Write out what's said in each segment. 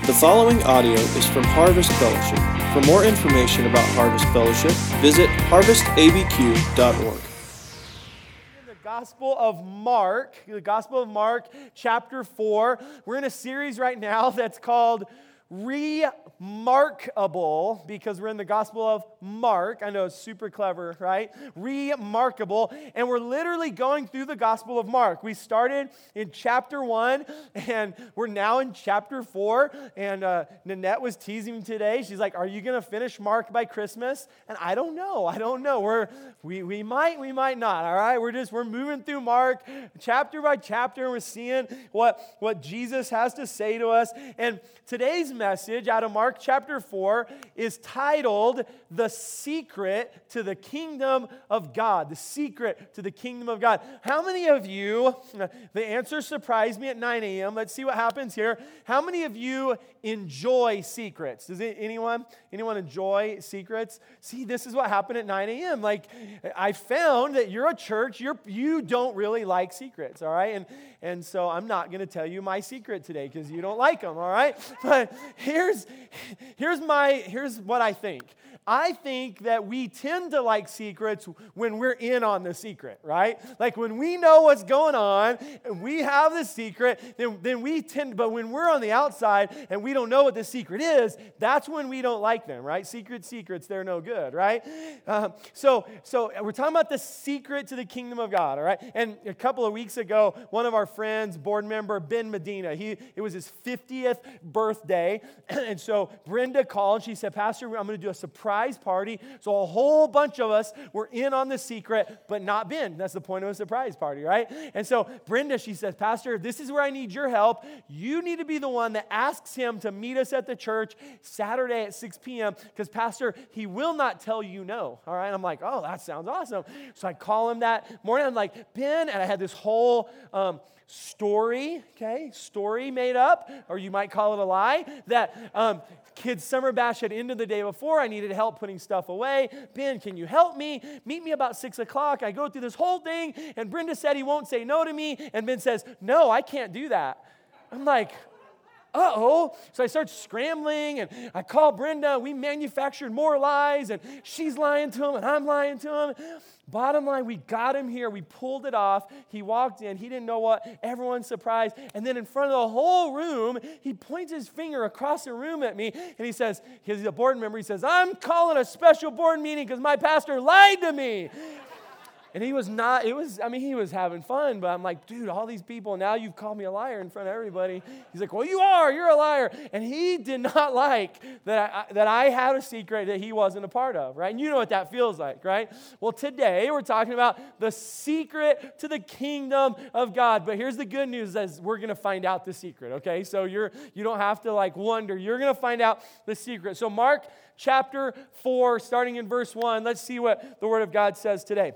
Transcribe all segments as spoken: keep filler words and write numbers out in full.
The following audio is from Harvest Fellowship. For more information about Harvest Fellowship, visit harvest a b q dot org. In the Gospel of Mark, the Gospel of Mark, chapter four, we're in a series right now that's called Remarkable, because we're in the Gospel of Mark. I know it's super clever, right? Remarkable. And we're literally going through the Gospel of Mark. We started in chapter one, and we're now in chapter four. And uh, Nanette was teasing me today. She's like, are you going to finish Mark by Christmas? And I don't know. I don't know. We're, we, we might, we might not, all right? We're just, we're moving through Mark chapter by chapter, and we're seeing what, what Jesus has to say to us. And today's message out of Mark chapter four is titled, The Secret to the Kingdom of God. The Secret to the Kingdom of God. How many of you, the answer surprised me at nine a.m. Let's see what happens here. How many of you enjoy secrets? Does it, anyone, anyone enjoy secrets? See, this is what happened at nine a.m. Like, I found that you're a church, you're, you don't really like secrets, all right? And, and so I'm not going to tell you my secret today because you don't like them, all right? But here's, here's my, here's what I think. I think that we tend to like secrets when we're in on the secret, right? Like when we know what's going on and we have the secret, then, then we tend, but when we're on the outside and we don't know what the secret is, that's when we don't like them, right? Secret secrets, they're no good, right? Uh, so, so we're talking about the secret to the kingdom of God, all right? And a couple of weeks ago, one of our friends, board member Ben Medina, he it was his fiftieth birthday, and so Brenda called and she said, Pastor, I'm going to do a surprise party. So a whole bunch of us were in on the secret, but not Ben. That's the point of a surprise party, right? And so Brenda, she says, Pastor, this is where I need your help. You need to be the one that asks him to meet us at the church Saturday at six p.m. because Pastor, he will not tell you no. All right. I'm like, oh, that sounds awesome. So I call him that morning. I'm like, Ben, and I had this whole um, story, okay, story made up, or you might call it a lie, that um, kids' summer bash had ended the day before. I needed help putting stuff away. Ben, can you help me? Meet me about six o'clock. I go through this whole thing, and Brenda said he won't say no to me, and Ben says, no, I can't do that. I'm like, uh-oh. So I start scrambling, and I call Brenda. We manufactured more lies, and she's lying to him, and I'm lying to him. Bottom line, we got him here. We pulled it off. He walked in. He didn't know what. Everyone's surprised. And then in front of the whole room, he points his finger across the room at me, and he says, because he's a board member, he says, I'm calling a special board meeting because my pastor lied to me. And he was not, it was, I mean, he was having fun, but I'm like, dude, all these people, now you've called me a liar in front of everybody. He's like, well, you are, you're a liar. And he did not like that I, that I had a secret that he wasn't a part of, right? And you know what that feels like, right? Well, today we're talking about the secret to the kingdom of God. But here's the good news, is we're going to find out the secret, okay? So you're, you don't have to like wonder. You're going to find out the secret. So Mark chapter four, starting in verse one, let's see what the Word of God says today.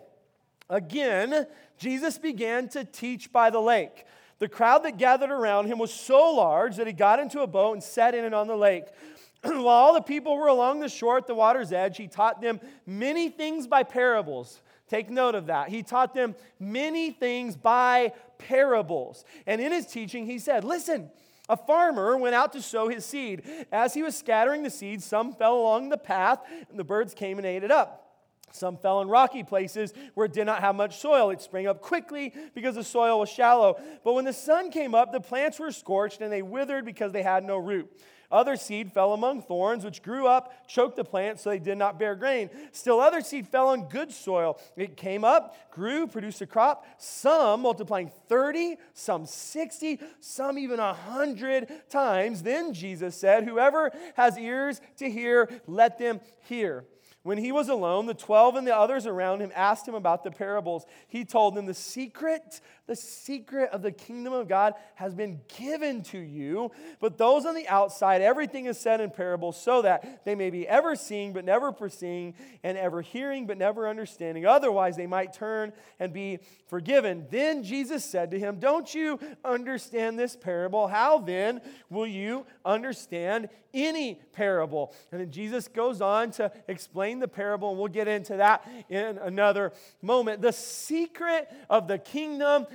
Again, Jesus began to teach by the lake. The crowd that gathered around him was so large that he got into a boat and sat in it on the lake. While all the people were along the shore at the water's edge, he taught them many things by parables. Take note of that. He taught them many things by parables. And in his teaching, he said, listen, a farmer went out to sow his seed. As he was scattering the seed, some fell along the path, and the birds came and ate it up. Some fell in rocky places where it did not have much soil. It sprang up quickly because the soil was shallow. But when the sun came up, the plants were scorched and they withered because they had no root. Other seed fell among thorns, which grew up, choked the plants, so they did not bear grain. Still other seed fell on good soil. It came up, grew, produced a crop, some multiplying thirty, some sixty, some even a hundred times. Then Jesus said, whoever has ears to hear, let them hear. When he was alone, the twelve and the others around him asked him about the parables. He told them, the secret, the secret of the kingdom of God has been given to you, but those on the outside, everything is said in parables so that they may be ever seeing but never perceiving, and ever hearing but never understanding. Otherwise, they might turn and be forgiven. Then Jesus said to him, don't you understand this parable? How then will you understand any parable? And then Jesus goes on to explain the parable, and we'll get into that in another moment. The secret of the kingdom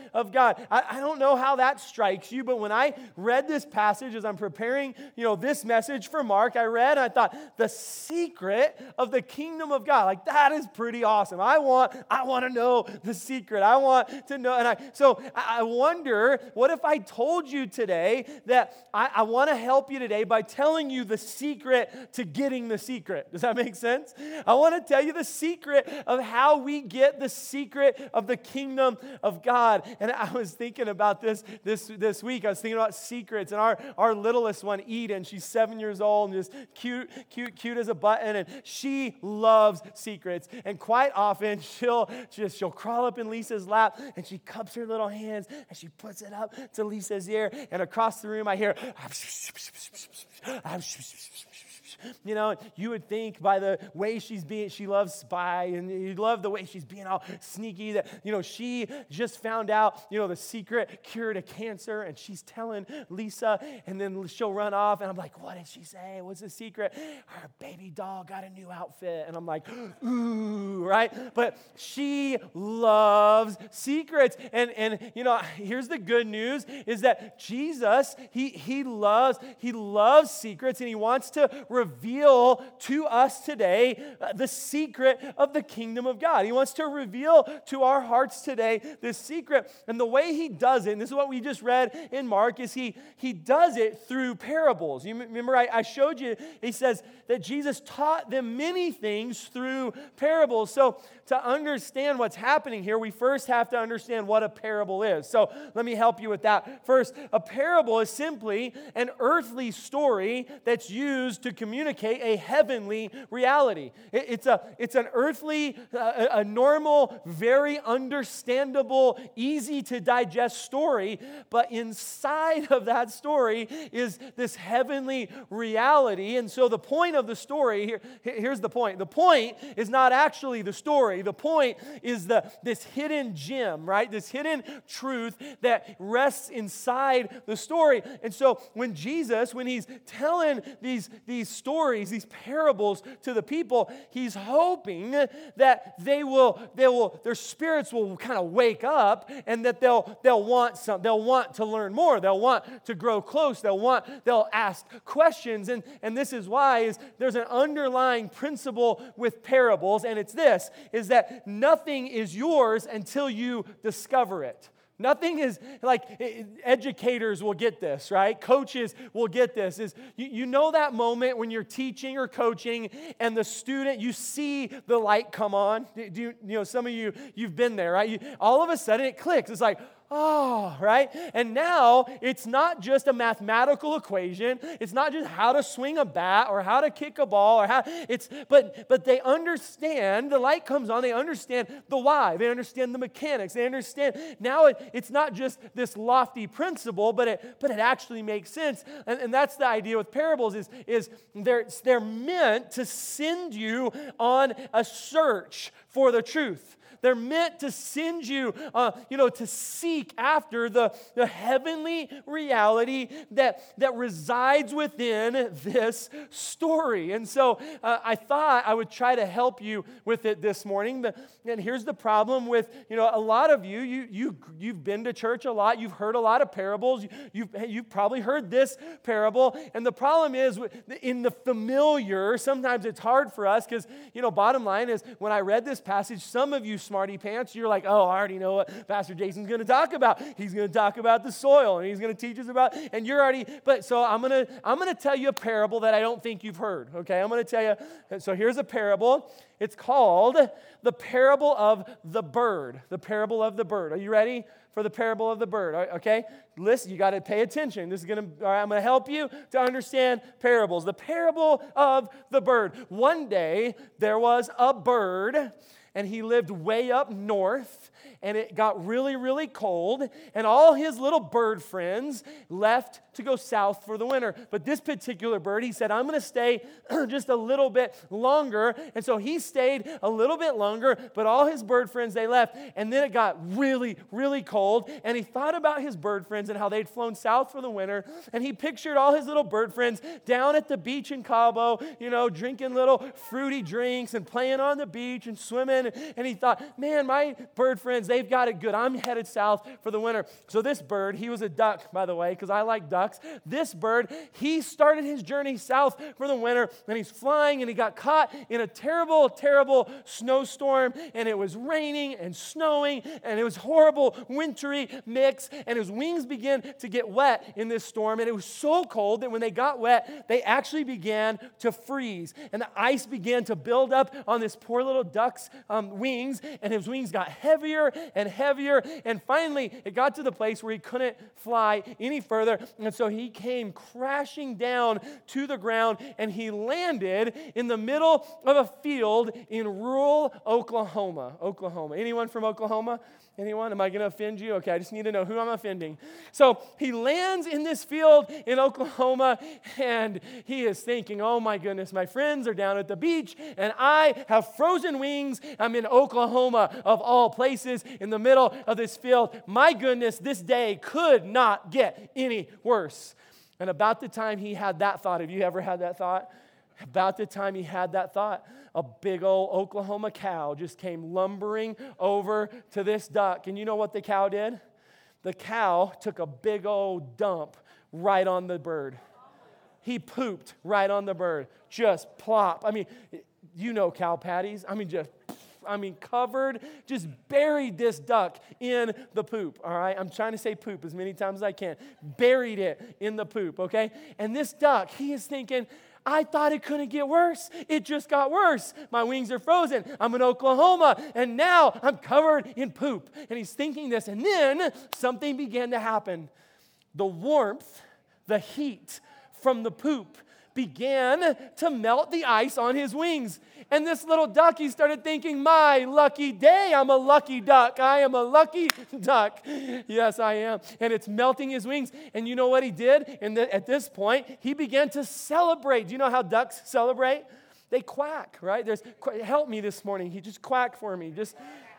of God. I, I don't know how that strikes you, but when I read this passage as I'm preparing, you know, this message for Mark, I read and I thought, the secret of the kingdom of God. Like, that is pretty awesome. I want, I want to know the secret. I want to know. And I, so I, I wonder, what if I told you today that I, I want to help you today by telling you the secret to getting the secret? Does that make sense? I want to tell you the secret of how we get the secret of the kingdom of God. And I was thinking about this this, this week. I was thinking about secrets. And our, our littlest one, Eden, she's seven years old and just cute, cute, cute as a button. And she loves secrets. And quite often, she'll just, she'll crawl up in Lisa's lap and she cups her little hands and she puts it up to Lisa's ear. And across the room, I hear, you know, you would think by the way she's being, she loves spy, and you love the way she's being all sneaky, that, you know, she just found out, you know, the secret cure to cancer, and she's telling Lisa, and then she'll run off, and I'm like, what did she say? What's the secret? Her baby doll got a new outfit, and I'm like, ooh, right? But she loves secrets, and, and you know, here's the good news, is that Jesus, he, he loves, he loves secrets, and he wants to reveal to us today uh, the secret of the kingdom of God. He wants to reveal to our hearts today this secret. And the way he does it, and this is what we just read in Mark, is he, he does it through parables. You remember I, I showed you, he says that Jesus taught them many things through parables. So to understand what's happening here, we first have to understand what a parable is. So let me help you with that. First, a parable is simply an earthly story that's used to communicate a heavenly reality. It, it's, a, it's an earthly, uh, a normal, very understandable, easy to digest story, but inside of that story is this heavenly reality. And so the point of the story, here, here's the point. The point is not actually the story. The point is the this hidden gem, right? This hidden truth that rests inside the story. And so when Jesus, when he's telling these, these stories, these parables to the people, he's hoping that they will, they will, their spirits will kind of wake up, and that they'll they'll want some, they'll want to learn more, they'll want to grow close, they'll want, they'll ask questions. And, and this is why is there's an underlying principle with parables, and it's this, is that nothing is yours until you discover it. Nothing is, like, educators will get this, right? Coaches will get this. Is you, you know that moment when you're teaching or coaching and the student, you see the light come on? Do you, you know, some of you, you've been there, right? You, all of a sudden it clicks. It's like, oh, right? And now it's not just a mathematical equation. It's not just how to swing a bat or how to kick a ball or how it's but but they understand, the light comes on, they understand the why. They understand the mechanics. They understand now it, it's not just this lofty principle, but it but it actually makes sense. And, and that's the idea with parables is, is they're they're meant to send you on a search for the truth. They're meant to send you, uh, you know, to seek after the, the heavenly reality that, that resides within this story. And so uh, I thought I would try to help you with it this morning. But, and here's the problem with, you know, a lot of you, you, you, you've been to church a lot. You've heard a lot of parables. You've, you've probably heard this parable. And the problem is in the familiar, sometimes it's hard for us because, you know, bottom line is when I read this passage, some of you smarty pants, you're like, oh, I already know what Pastor Jason's going to talk about. He's going to talk about the soil, and he's going to teach us about, and you're already, but so I'm going to, I'm going to tell you a parable that I don't think you've heard, okay? I'm going to tell you, so here's a parable. It's called the parable of the bird, the parable of the bird. Are you ready for the parable of the bird? Okay? Listen, you got to pay attention. This is going to, all right, I'm going to help you to understand parables. The parable of the bird. One day, there was a bird, and he lived way up north, and it got really, really cold, and all his little bird friends left to go south for the winter. But this particular bird, he said, I'm going to stay just a little bit longer. And so he stayed a little bit longer, but all his bird friends, they left. And then it got really, really cold, and he thought about his bird friends and how they'd flown south for the winter, and he pictured all his little bird friends down at the beach in Cabo, you know, drinking little fruity drinks and playing on the beach and swimming in, and he thought, man, my bird friends, they've got it good. I'm headed south for the winter. So this bird, he was a duck, by the way, because I like ducks. This bird, he started his journey south for the winter, and he's flying, and he got caught in a terrible, terrible snowstorm, and it was raining and snowing, and it was horrible, wintry mix, and his wings began to get wet in this storm, and it was so cold that when they got wet, they actually began to freeze, and the ice began to build up on this poor little duck's um, wings, and his wings got heavier and heavier, and finally, it got to the place where he couldn't fly any further, and so he came crashing down to the ground, and he landed in the middle of a field in rural Oklahoma. Oklahoma. Anyone from Oklahoma? Anyone? Am I going to offend you? Okay, I just need to know who I'm offending. So he lands in this field in Oklahoma, and he is thinking, oh my goodness, my friends are down at the beach, and I have frozen wings. I'm in Oklahoma, of all places, in the middle of this field. My goodness, this day could not get any worse. And about the time he had that thought, have you ever had that thought? About the time he had that thought, a big old Oklahoma cow just came lumbering over to this duck. And you know what the cow did? The cow took a big old dump right on the bird. He pooped right on the bird. Just plop. I mean, you know cow patties. I mean, just, I mean, covered, just buried this duck in the poop, all right? I'm trying to say poop as many times as I can. Buried it in the poop, okay? And this duck, he is thinking, I thought it couldn't get worse. It just got worse. My wings are frozen. I'm in Oklahoma, and now I'm covered in poop. And he's thinking this, and then something began to happen. The warmth, the heat from the poop began to melt the ice on his wings. And this little duck, he started thinking, my lucky day, I'm a lucky duck. I am a lucky duck. Yes, I am. And it's melting his wings. And you know what he did? And at this point, he began to celebrate. Do you know how ducks celebrate? They quack, right? There's, help me this morning. He just quack for me. Just...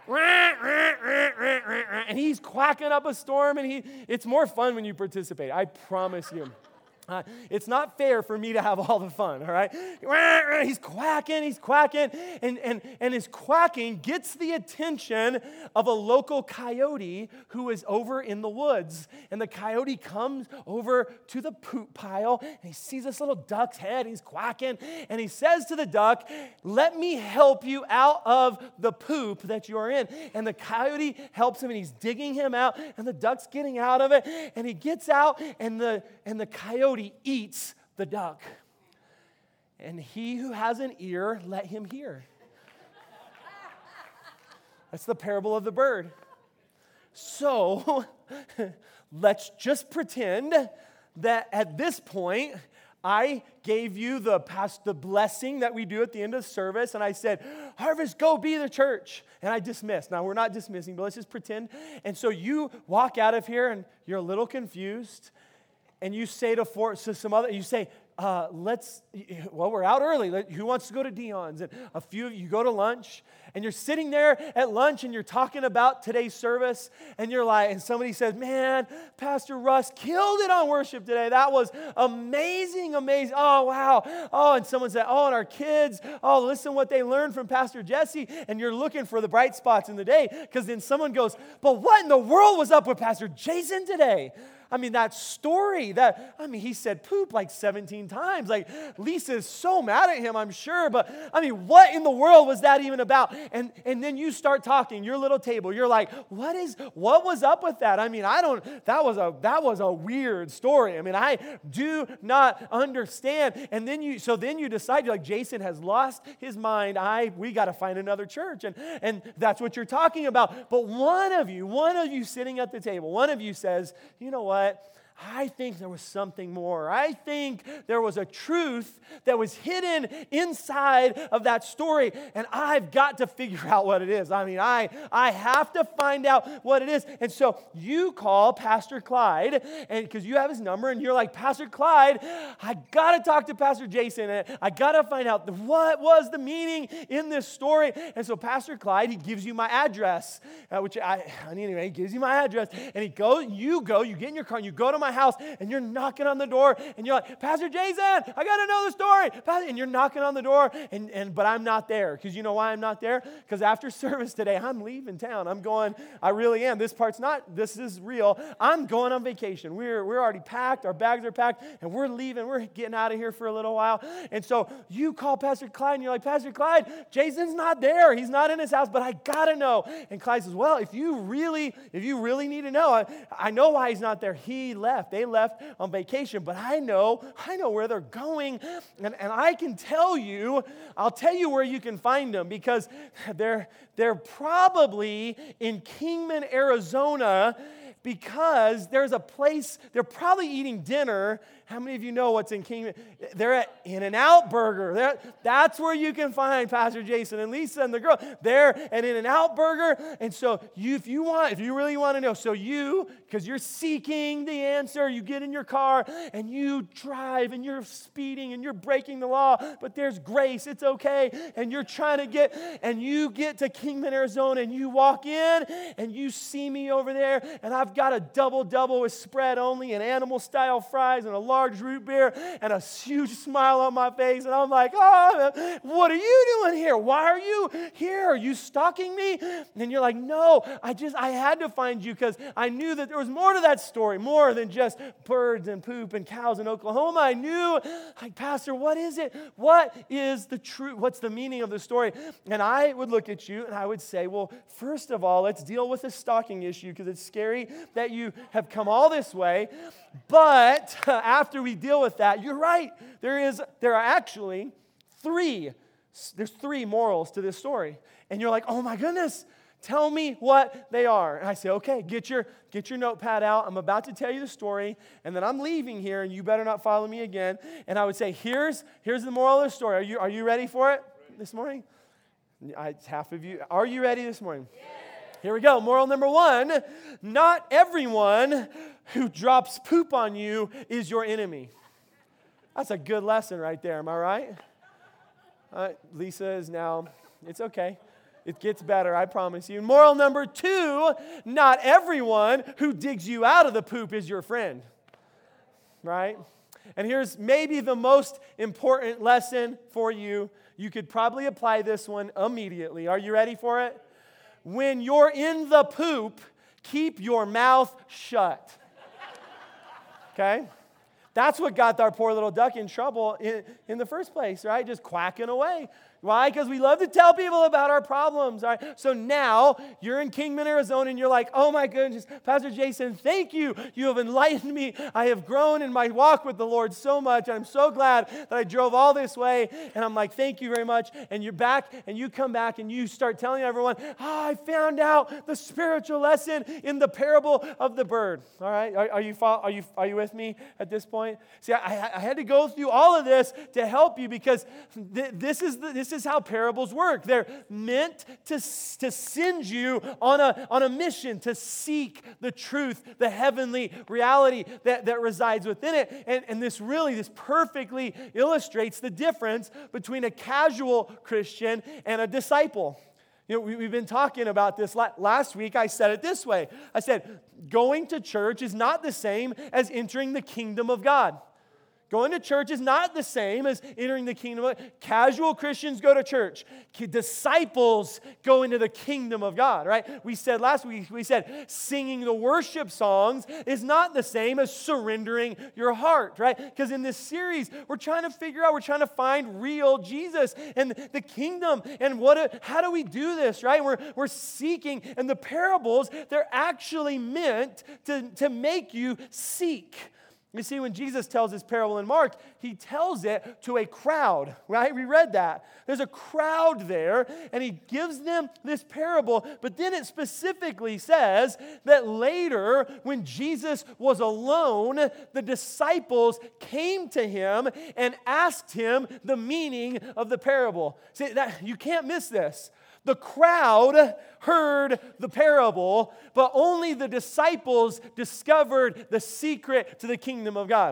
and he's quacking up a storm, and he it's more fun when you participate. I promise you. Uh, it's not fair for me to have all the fun, all right? He's quacking, he's quacking, and, and, and his quacking gets the attention of a local coyote who is over in the woods. And the coyote comes over to the poop pile, and he sees this little duck's head, he's quacking, and he says to the duck, let me help you out of the poop that you're in. And the coyote helps him, and he's digging him out, and the duck's getting out of it, and he gets out, and the, and the coyote eats the duck. And he who has an ear, let him hear. That's the parable of the bird. So let's just pretend that at this point, I gave you the past the blessing that we do at the end of the service, and I said, Harvest, go be the church. And I dismissed. Now, we're not dismissing, but let's just pretend. And so you walk out of here, and you're a little confused. And you say to, four, to some other, you say, uh, let's, well, we're out early. Let, who wants to go to Dion's? And a few of you go to lunch, and you're sitting there at lunch, and you're talking about today's service, and you're like, and somebody says, man, Pastor Russ killed it on worship today. That was amazing, amazing. Oh, wow. Oh, and someone said, oh, and our kids, oh, listen what they learned from Pastor Jesse, and you're looking for the bright spots in the day, because then someone goes, but what in the world was up with Pastor Jason today? I mean, that story, that, I mean, he said poop like seventeen times. Like, Lisa is so mad at him, I'm sure. But, I mean, what in the world was that even about? And and then you start talking, your little table. You're like, what is, what was up with that? I mean, I don't, that was a, that was a weird story. I mean, I do not understand. And then you, so then you decide, you're like, Jason has lost his mind. I, we got to find another church. And, and that's what you're talking about. But one of you, one of you sitting at the table, one of you says, you know what? I think there was something more. I think there was a truth that was hidden inside of that story, and I've got to figure out what it is. I mean, I, I have to find out what it is. And so you call Pastor Clyde, and because you have his number, and you're like, Pastor Clyde, I got to talk to Pastor Jason, and I got to find out what was the meaning in this story. And so Pastor Clyde, he gives you my address, uh, which I, anyway, he gives you my address, and he goes, you go, you get in your car, and you go to my house, and you're knocking on the door, and you're like, Pastor Jason, I got to know the story. And you're knocking on the door, and, and but I'm not there. Because you know why I'm not there? Because after service today, I'm leaving town. I'm going, I really am. This part's not, this is real. I'm going on vacation. We're, we're already packed. Our bags are packed, and we're leaving. We're getting out of here for a little while. And so you call Pastor Clyde, and you're like, Pastor Clyde, Jason's not there. He's not in his house, but I got to know. And Clyde says, well, if you really, if you really need to know, I, I know why he's not there. He left. They left on vacation, but I know, I know where they're going, and, and I can tell you, I'll tell you where you can find them, because they're, they're probably in Kingman, Arizona, because there's a place, they're probably eating dinner. How many of you know what's in Kingman? They're at In-N-Out Burger. They're, that's where you can find Pastor Jason and Lisa and the girl. They're at In-N-Out Burger. And so you, if you want, if you really want to know, so you, because you're seeking the answer, you get in your car and you drive and you're speeding and you're breaking the law, but there's grace, it's okay. And you're trying to get, and you get to Kingman, Arizona, and you walk in and you see me over there, and I've got a double-double with spread only and animal-style fries and a large root beer and a huge smile on my face, and I'm like, oh, what are you doing here? Why are you here? Are you stalking me? And you're like, no, I just, I had to find you because I knew that there was more to that story, more than just birds and poop and cows in Oklahoma. I knew, like, Pastor, what is it? What is the truth? What's the meaning of the story? And I would look at you and I would say, well, first of all, let's deal with the stalking issue, because it's scary that you have come all this way. But after we deal with that, you're right. There is, there are actually three, there's three morals to this story. And you're like, oh my goodness, tell me what they are. And I say, okay, get your, get your notepad out. I'm about to tell you the story, and then I'm leaving here, and you better not follow me again. And I would say, here's, here's the moral of the story. Are you, are you ready for it this morning? I, half of you. Are you ready this morning? Yes. Here we go. Moral number one, not everyone who drops poop on you is your enemy. That's a good lesson right there. Am I right? Uh, Lisa is now, it's okay. It gets better, I promise you. Moral number two, not everyone who digs you out of the poop is your friend. Right? And here's maybe the most important lesson for you. You could probably apply this one immediately. Are you ready for it? When you're in the poop, keep your mouth shut. Okay? That's what got our poor little duck in trouble in, in the first place, right? Just quacking away. Why? Because we love to tell people about our problems. All right? So now you're in Kingman, Arizona, and you're like, oh my goodness, Pastor Jason, thank you. You have enlightened me. I have grown in my walk with the Lord so much. I'm so glad that I drove all this way. And I'm like, thank you very much. And you're back, and you come back, and you start telling everyone, oh, I found out the spiritual lesson in the parable of the bird. All right? Are, are, you, are, you, are you with me at this point? See, I, I had to go through all of this to help you, because th- this is the, this is how parables work. They're meant to, to send you on a, on a mission to seek the truth, the heavenly reality that, that resides within it. And, and this really, this perfectly illustrates the difference between a casual Christian and a disciple. You know, we, we've been talking about this. Last week, I said it this way. I said, going to church is not the same as entering the kingdom of God. Going to church is not the same as entering the kingdom of God. Casual Christians go to church. Disciples go into the kingdom of God, right? We said last week, we said singing the worship songs is not the same as surrendering your heart, right? Because in this series, we're trying to figure out, we're trying to find real Jesus and the kingdom, and what, how do we do this, right? We're, we're seeking, and the parables, they're actually meant to, to make you seek. You see, when Jesus tells this parable in Mark, he tells it to a crowd, right? We read that. There's a crowd there, and he gives them this parable, but then it specifically says that later, when Jesus was alone, the disciples came to him and asked him the meaning of the parable. See, that, you can't miss this. The crowd heard the parable, but only the disciples discovered the secret to the kingdom of God.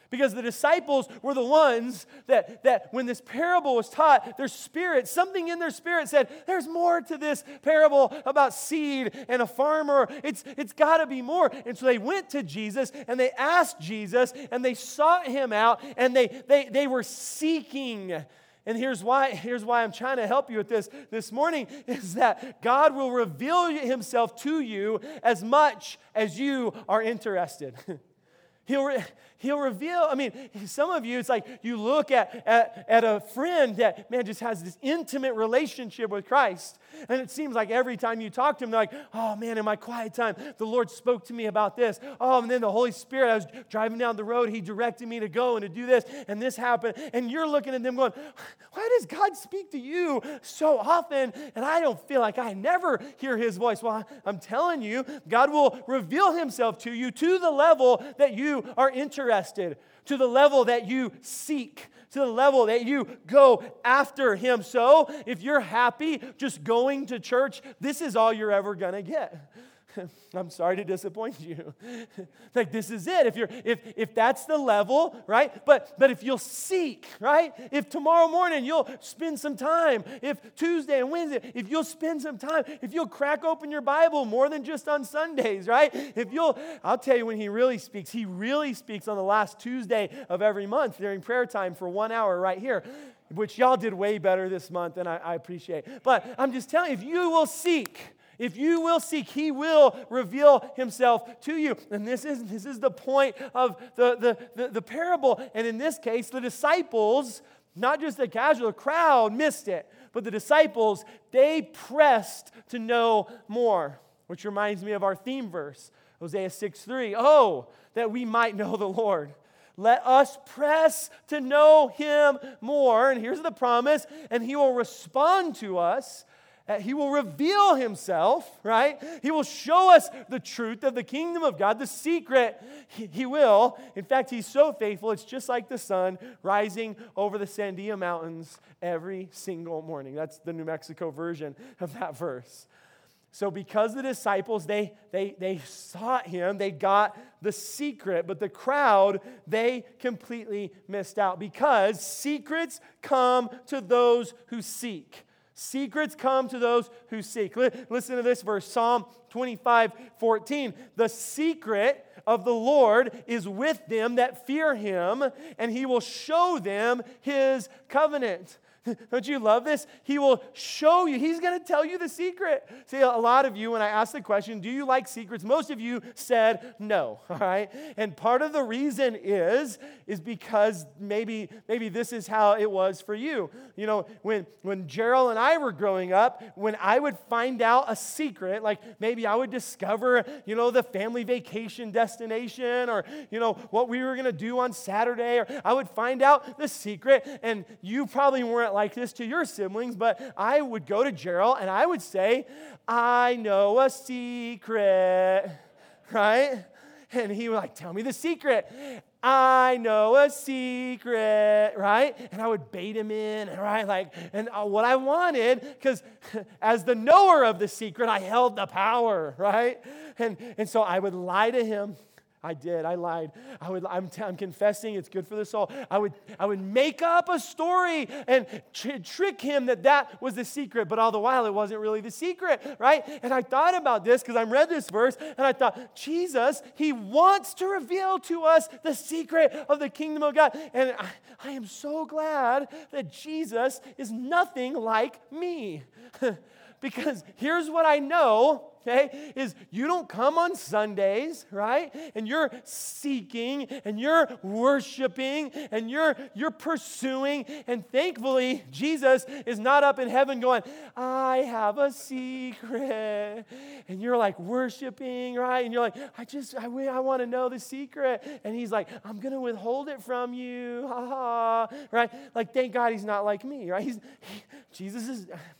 Because the disciples were the ones that, that when this parable was taught, their spirit, something in their spirit said, there's more to this parable about seed and a farmer. It's, it's got to be more. And so they went to Jesus and they asked Jesus and they sought him out and they, they, they were seeking. And here's why, here's why I'm trying to help you with this this morning, is that God will reveal himself to you as much as you are interested. He'll, re- he'll reveal, I mean, some of you, it's like you look at, at, at a friend that, man, just has this intimate relationship with Christ. And it seems like every time you talk to him, they're like, oh, man, in my quiet time, the Lord spoke to me about this. Oh, and then the Holy Spirit, I was driving down the road, he directed me to go and to do this, and this happened. And you're looking at them going, why does God speak to you so often? And I don't feel like I never hear his voice. Well, I'm telling you, God will reveal himself to you to the level that you are interested, to the level that you seek, to the level that you go after him. So if you're happy just going to church, this is all you're ever going to get. I'm sorry to disappoint you. Like, this is it. If you're if if that's the level, right? But but if you'll seek, right? If tomorrow morning you'll spend some time, if Tuesday and Wednesday, if you'll spend some time, if you'll crack open your Bible more than just on Sundays, right? If you'll, I'll tell you when he really speaks. He really speaks on the last Tuesday of every month during prayer time for one hour right here, which y'all did way better this month, and I, I appreciate. But I'm just telling you, if you will seek, If you will seek, he will reveal himself to you. And this is, this is the point of the, the, the, the parable. And in this case, the disciples, not just the casual crowd, missed it. But the disciples, they pressed to know more. Which reminds me of our theme verse, Hosea six three. Oh, that we might know the Lord. Let us press to know him more. And here's the promise. And he will respond to us. He will reveal himself, right? He will show us the truth of the kingdom of God, the secret. He, he will. In fact, he's so faithful, it's just like the sun rising over the Sandia Mountains every single morning. That's the New Mexico version of that verse. So because the disciples, they, they, they sought him, they got the secret, but the crowd, they completely missed out because secrets come to those who seek. Secrets come to those who seek. Listen to this verse, Psalm twenty-five fourteen. The secret of the Lord is with them that fear him, and he will show them his covenant. Don't you love this? He will show you. He's going to tell you the secret. See, a lot of you, when I asked the question, do you like secrets? Most of you said no, all right? And part of the reason is, is because maybe, maybe this is how it was for you. You know, when, when Gerald and I were growing up, when I would find out a secret, like maybe I would discover, you know, the family vacation destination or, you know, what we were going to do on Saturday, or I would find out the secret, and you probably weren't like this to your siblings, but I would go to Gerald and I would say, I know a secret, right? And he would like, tell me the secret. I know a secret, right? And I would bait him in, right? Like, and what I wanted, because as the knower of the secret, I held the power, right? And, and so I would lie to him. I did. I lied. I would. I'm, t- I'm confessing. It's good for the soul. I would. I would make up a story and tr- trick him that that was the secret, but all the while it wasn't really the secret, right? And I thought about this because I read this verse and I thought, Jesus, he wants to reveal to us the secret of the kingdom of God, and I, I am so glad that Jesus is nothing like me, because here's what I know. Okay, is you don't come on Sundays, right? And you're seeking and you're worshiping and you're you're pursuing. And thankfully, Jesus is not up in heaven going, I have a secret. And you're like worshiping, right? And you're like, I just, I, I want to know the secret. And he's like, I'm going to withhold it from you. Ha ha, right? Like, thank God he's not like me, right? He's, he, Jesus is...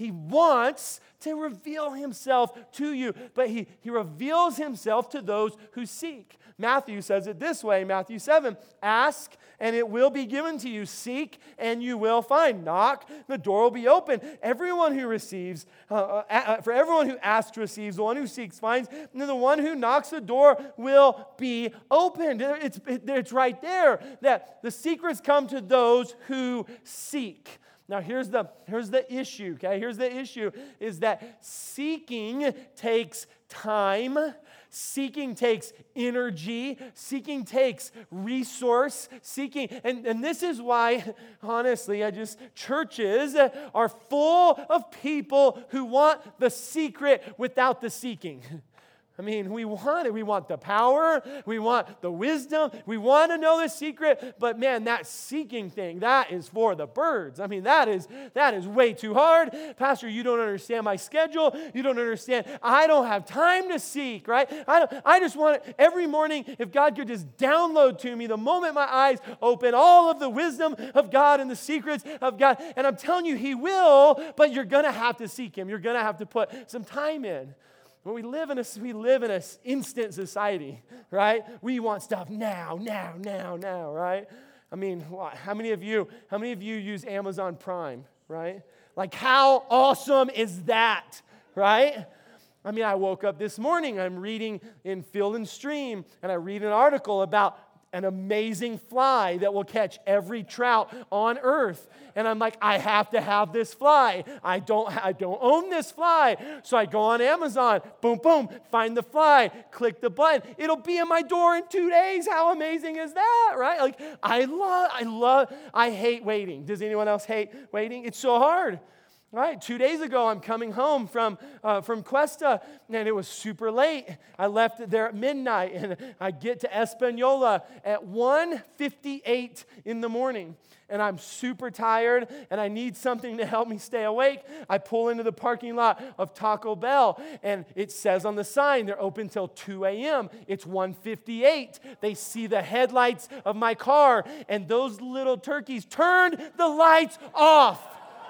he wants to reveal himself to you, but he, he reveals himself to those who seek. Matthew says it this way, Matthew seven, ask and it will be given to you. Seek and you will find. Knock, the door will be open. Everyone who receives, uh, uh, for everyone who asks receives, the one who seeks finds, and the one who knocks, the door will be opened. It's, it's right there that the secrets come to those who seek. Now, here's the, here's the issue, okay? Here's the issue, is that seeking takes time. Seeking takes energy. Seeking takes resource. Seeking, and, and this is why, honestly, I just, churches are full of people who want the secret without the seeking. I mean, we want it. We want the power. We want the wisdom. We want to know the secret. But man, that seeking thing, that is for the birds. I mean, that is that is way too hard. Pastor, you don't understand my schedule. You don't understand. I don't have time to seek, right? I, don't, I just want it every morning, if God could just download to me the moment my eyes open all of the wisdom of God and the secrets of God. And I'm telling you, He will, but you're going to have to seek Him. You're going to have to put some time in. But we live in a we live in an instant society, right? We want stuff now, now, now, now, right? I mean, how many of you how many of you use Amazon Prime, right? Like, how awesome is that, right? I mean, I woke up this morning, I'm reading in Field and Stream, and I read an article about an amazing fly that will catch every trout on earth. And I'm like, I have to have this fly. I don't, I don't own this fly. So I go on Amazon, boom, boom, find the fly, click the button. It'll be in my door in two days. How amazing is that, right? Like, I love, I love, I hate waiting. Does anyone else hate waiting? It's so hard. Right, two days ago, I'm coming home from uh, from Cuesta, and it was super late. I left there at midnight, and I get to Espanola at one fifty-eight in the morning. And I'm super tired, and I need something to help me stay awake. I pull into the parking lot of Taco Bell, and it says on the sign, they're open till two a.m. It's one fifty-eight. They see the headlights of my car, and those little turkeys turned the lights off.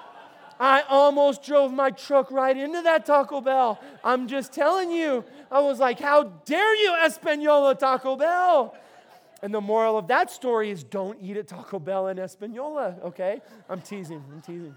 I almost drove my truck right into that Taco Bell. I'm just telling you. I was like, how dare you, Espanola Taco Bell? And the moral of that story is don't eat at Taco Bell in Espanola, okay? I'm teasing, I'm teasing.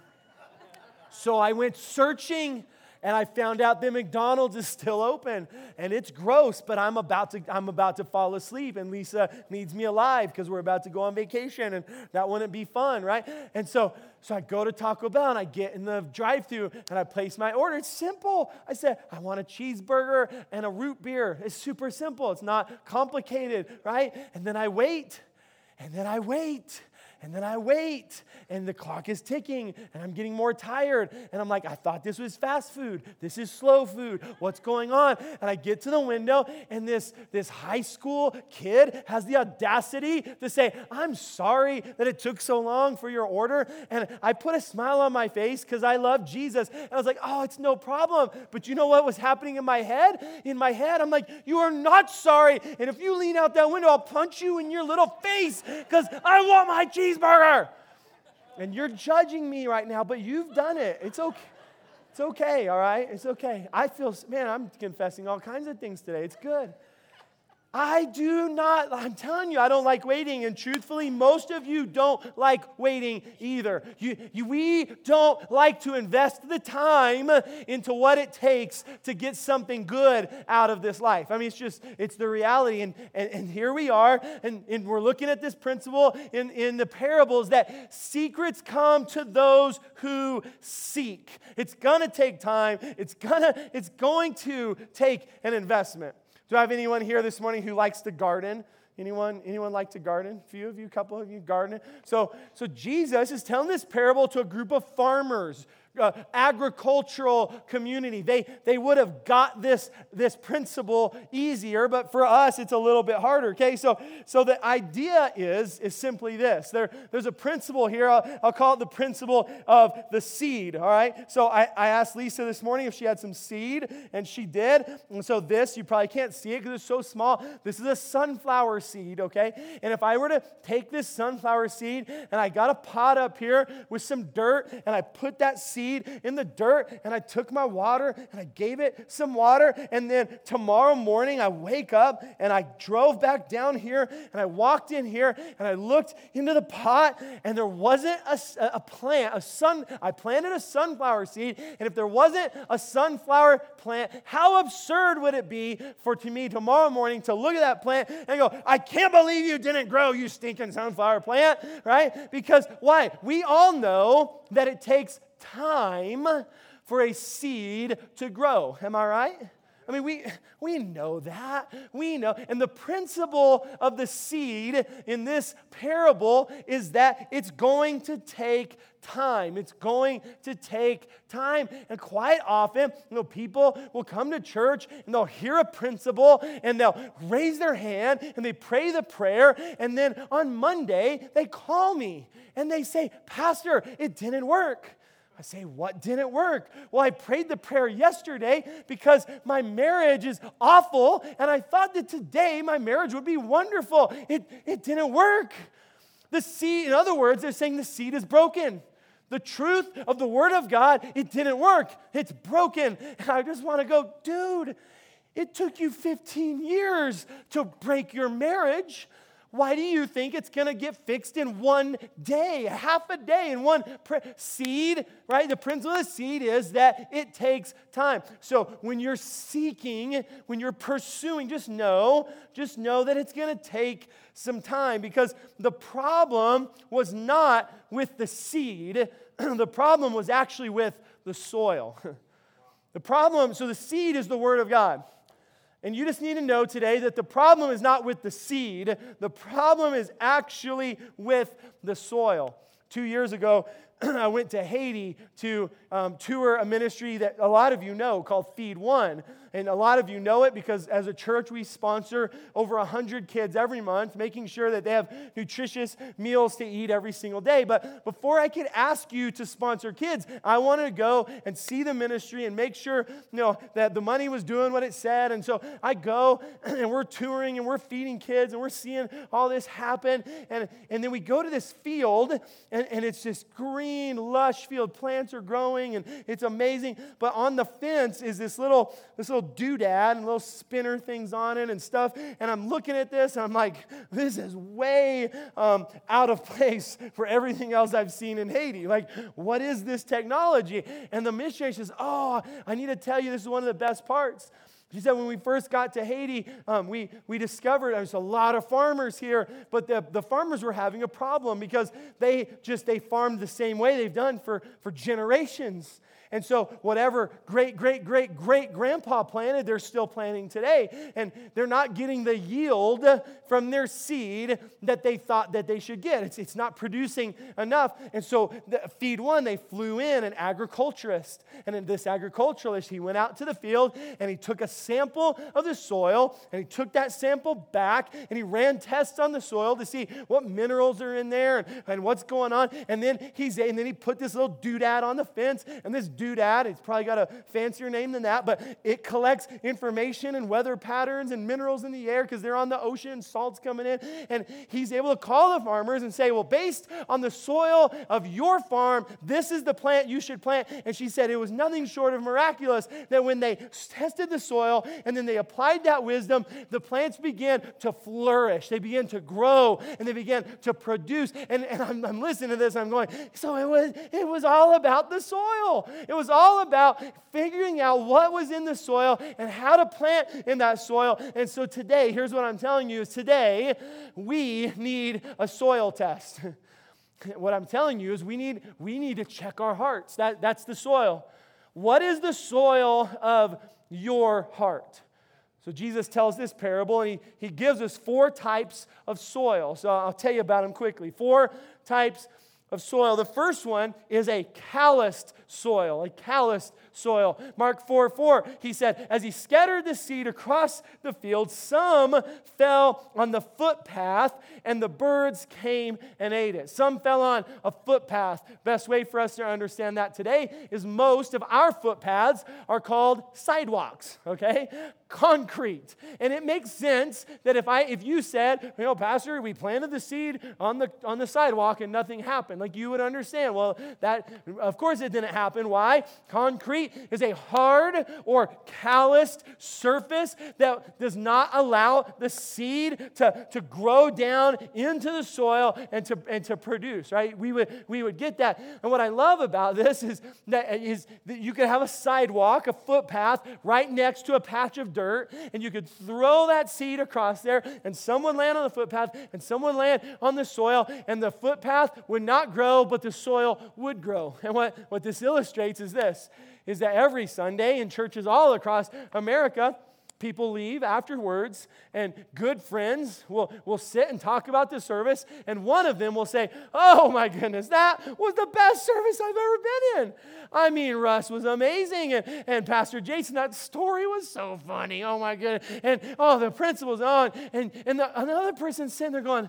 So I went searching, and I found out that McDonald's is still open, and it's gross, but I'm about to I'm about to fall asleep, and Lisa needs me alive because we're about to go on vacation, and that wouldn't be fun, right? And so, so I go to Taco Bell, and I get in the drive-thru, and I place my order. It's simple. I said, I want a cheeseburger and a root beer. It's super simple. It's not complicated, right? And then I wait, and then I wait. And then I wait, and the clock is ticking, and I'm getting more tired. And I'm like, I thought this was fast food. This is slow food. What's going on? And I get to the window, and this, this high school kid has the audacity to say, I'm sorry that it took so long for your order. And I put a smile on my face because I love Jesus. And I was like, oh, it's no problem. But you know what was happening in my head? In my head, I'm like, you are not sorry. And if you lean out that window, I'll punch you in your little face because I want my cheese. Cheeseburger. And you're judging me right now, but you've done it. It's okay. It's okay, all right? It's okay. I feel, man, I'm confessing all kinds of things today. It's good. I do not, I'm telling you, I don't like waiting. And truthfully, most of you don't like waiting either. You, you, we don't like to invest the time into what it takes to get something good out of this life. I mean, it's just, it's the reality. And, and, and here we are, and, and we're looking at this principle in, in the parables that secrets come to those who seek. It's going to take time. It's gonna, it's going to take an investment. Do I have anyone here this morning who likes to garden? Anyone, anyone like to garden? A few of you, a couple of you garden. So, so Jesus is telling this parable to a group of farmers, uh, agricultural community. They, they would have got this, this principle easier, but for us, it's a little bit harder. Okay, so, so the idea is, is simply this. There, there's a principle here. I'll, I'll call it the principle of the seed. All right. So I, I asked Lisa this morning if she had some seed, and she did. And so this, you probably can't see it because it's so small. This is a sunflower seed. Okay. And if I were to take this sunflower seed and I got a pot up here with some dirt and I put that seed seed in the dirt, and I took my water, and I gave it some water, and then tomorrow morning I wake up, and I drove back down here, and I walked in here, and I looked into the pot, and there wasn't a, a plant, a sun, I planted a sunflower seed, and if there wasn't a sunflower plant, how absurd would it be for to me tomorrow morning to look at that plant and go, I can't believe you didn't grow, you stinking sunflower plant, right? Because why? We all know that it takes time for a seed to grow. Am I right? I mean, we we know that. We know. And the principle of the seed in this parable is that it's going to take time. It's going to take time. And quite often, you know, people will come to church and they'll hear a principle and they'll raise their hand and they pray the prayer. And then on Monday, they call me and they say, Pastor, it didn't work. I say, what didn't work? Well, I prayed the prayer yesterday because my marriage is awful, and I thought that today my marriage would be wonderful. It, it didn't work. The seed, in other words, they're saying the seed is broken. The truth of the Word of God, it didn't work. It's broken. And I just want to go, dude, it took you fifteen years to break your marriage. Why do you think it's going to get fixed in one day, half a day, in one pre- seed, right? The principle of the seed is that it takes time. So when you're seeking, when you're pursuing, just know, just know that it's going to take some time, because the problem was not with the seed. The problem was actually with the soil. The problem, so the seed is the Word of God. And you just need to know today that the problem is not with the seed. The problem is actually with the soil. Two years ago, I went to Haiti to um, tour a ministry that a lot of you know called Feed One. And a lot of you know it because as a church, we sponsor over one hundred kids every month, making sure that they have nutritious meals to eat every single day. But before I could ask you to sponsor kids, I wanted to go and see the ministry and make sure, you know, that the money was doing what it said. And so I go, and we're touring, and we're feeding kids, and we're seeing all this happen. And, and then we go to this field, and, and it's this green, lush field. Plants are growing, and it's amazing. But on the fence is this little, this little doodad and little spinner things on it and stuff. And I'm looking at this and I'm like, this is way um, out of place for everything else I've seen in Haiti. Like, what is this technology? And the missionary says, oh, I need to tell you, this is one of the best parts. She said, when we first got to Haiti, um, we, we discovered there's a lot of farmers here, but the, the farmers were having a problem because they just, they farmed the same way they've done for, for generations. And so whatever great, great, great, great grandpa planted, they're still planting today. And they're not getting the yield from their seed that they thought that they should get. It's, it's not producing enough. And so the Feed One, they flew in an agriculturist. And then this agriculturalist, he went out to the field and he took a sample of the soil and he took that sample back and he ran tests on the soil to see what minerals are in there and, and what's going on. And then he's and then he put this little doodad on the fence, and this doodad, it's probably got a fancier name than that, but it collects information and weather patterns and minerals in the air because they're on the ocean and salt's coming in. And he's able to call the farmers and say, well, based on the soil of your farm, this is the plant you should plant. And she said it was nothing short of miraculous that when they tested the soil and then they applied that wisdom, the plants began to flourish. They began to grow and they began to produce. And, and I'm, I'm listening to this and I'm going, so it was, it was all about the soil. It was all about figuring out what was in the soil and how to plant in that soil. And so today, here's what I'm telling you, is today we need a soil test. What I'm telling you is we need, we need to check our hearts. That, that's the soil. What is the soil of your heart? So Jesus tells this parable, and he, he gives us four types of soil. So I'll tell you about them quickly. Four types of soil. The first one is a calloused soil, a calloused soil. Mark four four, he said, as he scattered the seed across the field, some fell on the footpath, and the birds came and ate it. Some fell on a footpath. Best way for us to understand that today is most of our footpaths are called sidewalks, okay? concrete. And it makes sense that if I if you said, you know, Pastor, we planted the seed on the on the sidewalk and nothing happened, like you would understand. Well, that of course it didn't happen. Why? Concrete is a hard or calloused surface that does not allow the seed to, to grow down into the soil and to and to produce, right? We would we would get that. And what I love about this is that is that you could have a sidewalk, a footpath right next to a patch of dirt, and you could throw that seed across there, and someone land on the footpath, and someone land on the soil, and the footpath would not grow, but the soil would grow. And what, what this illustrates is this, is that every Sunday in churches all across America, people leave afterwards, and good friends will, will sit and talk about the service, and one of them will say, oh my goodness, that was the best service I've ever been in. I mean, Russ was amazing, and, and Pastor Jason, that story was so funny. Oh my goodness. And oh, the principal's on, and, and the, another person's sitting there going,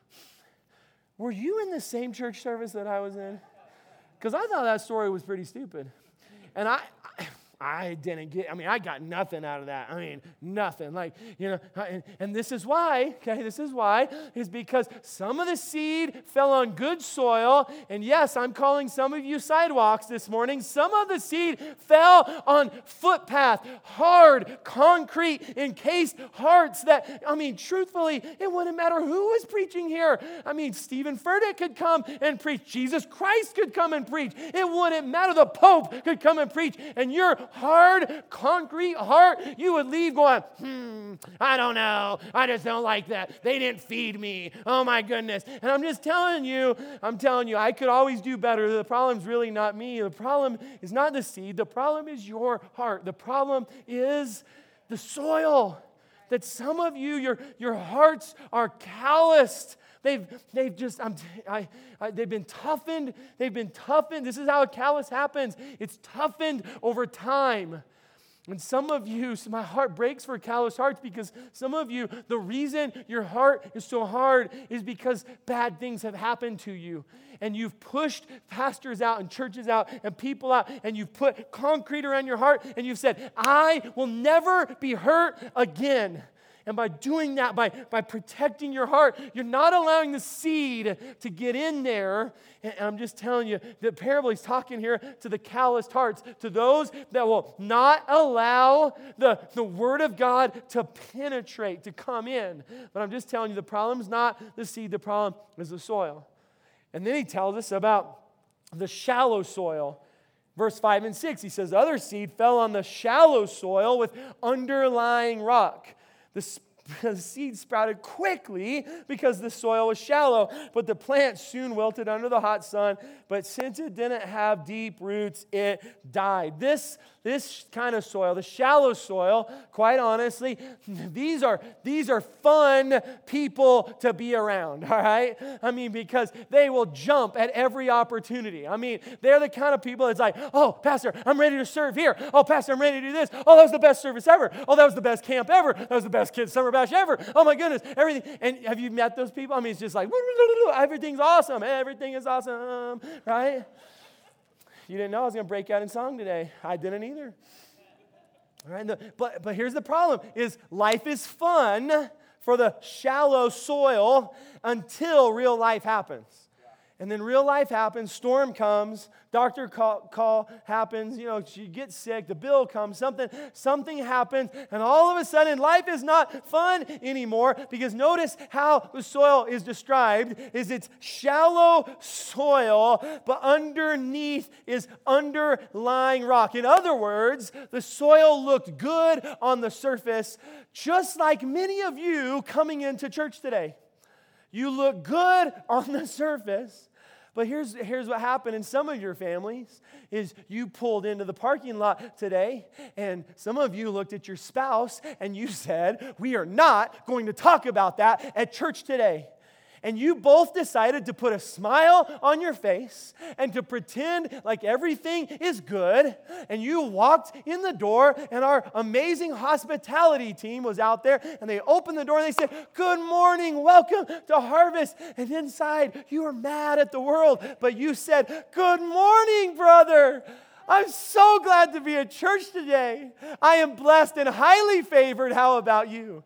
were you in the same church service that I was in? Because I thought that story was pretty stupid. And I... I I didn't get, I mean, I got nothing out of that. I mean, nothing. Like, you know, and, and this is why, okay, this is why, is because some of the seed fell on good soil. And yes, I'm calling some of you sidewalks this morning. Some of the seed fell on footpath, hard, concrete, encased hearts that, I mean, truthfully, it wouldn't matter who was preaching here. I mean, Stephen Furtick could come and preach. Jesus Christ could come and preach. It wouldn't matter. The Pope could come and preach. And you're hard, concrete heart, you would leave going, hmm, I don't know. I just don't like that. They didn't feed me. Oh my goodness. And I'm just telling you, I'm telling you, I could always do better. The problem's really not me. The problem is not the seed. The problem is your heart. The problem is the soil. That some of you, your, your hearts are calloused. They've, they've just, I'm, I, I, they've been toughened. They've been toughened. This is how a callus happens. It's toughened over time. And some of you, so my heart breaks for callous hearts because some of you, the reason your heart is so hard is because bad things have happened to you. And you've pushed pastors out and churches out and people out, and you've put concrete around your heart, and you've said, I will never be hurt again. And by doing that, by, by protecting your heart, you're not allowing the seed to get in there. And I'm just telling you, the parable he's talking here to the calloused hearts, to those that will not allow the, the word of God to penetrate, to come in. But I'm just telling you, the problem is not the seed, the problem is the soil. And then he tells us about the shallow soil. Verse five and six, he says, other seed fell on the shallow soil with underlying rock. The, the seed sprouted quickly because the soil was shallow, but the plant soon wilted under the hot sun. But since it didn't have deep roots, it died. This, this kind of soil, the shallow soil, quite honestly, these are, these are fun people to be around, all right? I mean, because they will jump at every opportunity. I mean, they're the kind of people that's like, oh, Pastor, I'm ready to serve here. Oh, Pastor, I'm ready to do this. Oh, that was the best service ever. Oh, that was the best camp ever. That was the best kids' summer bash ever. Oh, my goodness, everything. And have you met those people? I mean, it's just like, everything's awesome. Everything is awesome, right? You didn't know I was going to break out in song today. I didn't either. All right, but, but here's the problem, is life is fun for the shallow soil until real life happens. And then real life happens, storm comes, doctor call, call happens, you know, she gets sick, the bill comes, something, something happens, and all of a sudden life is not fun anymore, because notice how the soil is described, is it's shallow soil, but underneath is underlying rock. In other words, the soil looked good on the surface, just like many of you coming into church today. You look good on the surface, but here's, here's what happened in some of your families is you pulled into the parking lot today, and some of you looked at your spouse and you said, we are not going to talk about that at church today. And you both decided to put a smile on your face and to pretend like everything is good. And you walked in the door, and our amazing hospitality team was out there, and they opened the door and they said, good morning, welcome to Harvest. And inside, you were mad at the world, but you said, good morning, brother. I'm so glad to be at church today. I am blessed and highly favored. How about you?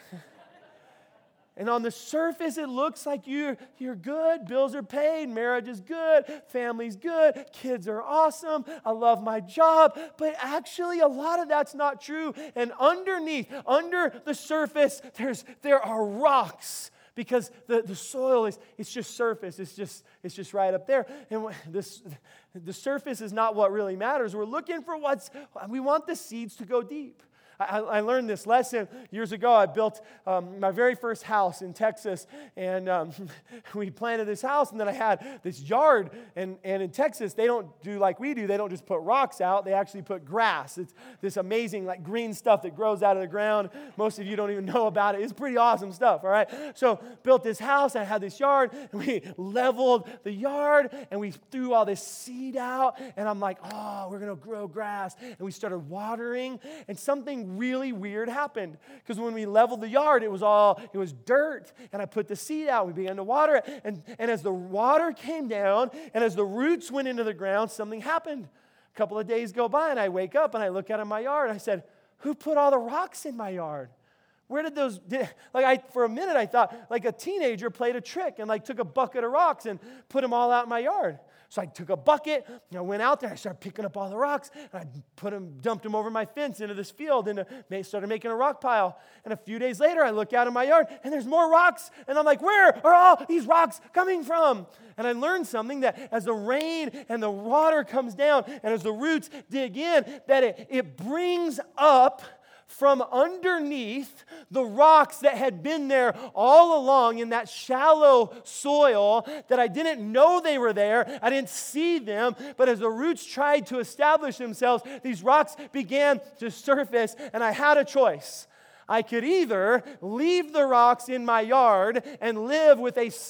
And on the surface, it looks like you're, you're good. Bills are paid. Marriage is good. Family's good. Kids are awesome. I love my job. But actually, a lot of that's not true. And underneath, under the surface, there's there are rocks. Because the, the soil is it's just surface. It's just it's just right up there. And this the surface is not what really matters. We're looking for what's we want the seeds to go deep. I, I learned this lesson years ago. I built um, my very first house in Texas, and um, we planted this house, and then I had this yard, and, and in Texas, they don't do like we do. They don't just put rocks out. They actually put grass. It's this amazing like green stuff that grows out of the ground. Most of you don't even know about it. It's pretty awesome stuff, all right? So built this house, I had this yard, and we leveled the yard, and we threw all this seed out, and I'm like, oh, we're going to grow grass, and we started watering, and something really weird happened, because when we leveled the yard, it was all, it was dirt, and I put the seed out, we began to water it, and, and as the water came down, and as the roots went into the ground, something happened. A couple of days go by, and I wake up, and I look out of my yard, and I said, who put all the rocks in my yard? Where did those, did, like I, for a minute I thought, like a teenager played a trick, and like took a bucket of rocks and put them all out in my yard. So I took a bucket, and I went out there, I started picking up all the rocks, and I put them, dumped them over my fence into this field, and started making a rock pile. And a few days later, I look out in my yard, and there's more rocks, and I'm like, where are all these rocks coming from? And I learned something, that as the rain and the water comes down, and as the roots dig in, that it, it brings up from underneath the rocks that had been there all along in that shallow soil that I didn't know they were there. I didn't see them, but as the roots tried to establish themselves, these rocks began to surface, and I had a choice. I could either leave the rocks in my yard and live with a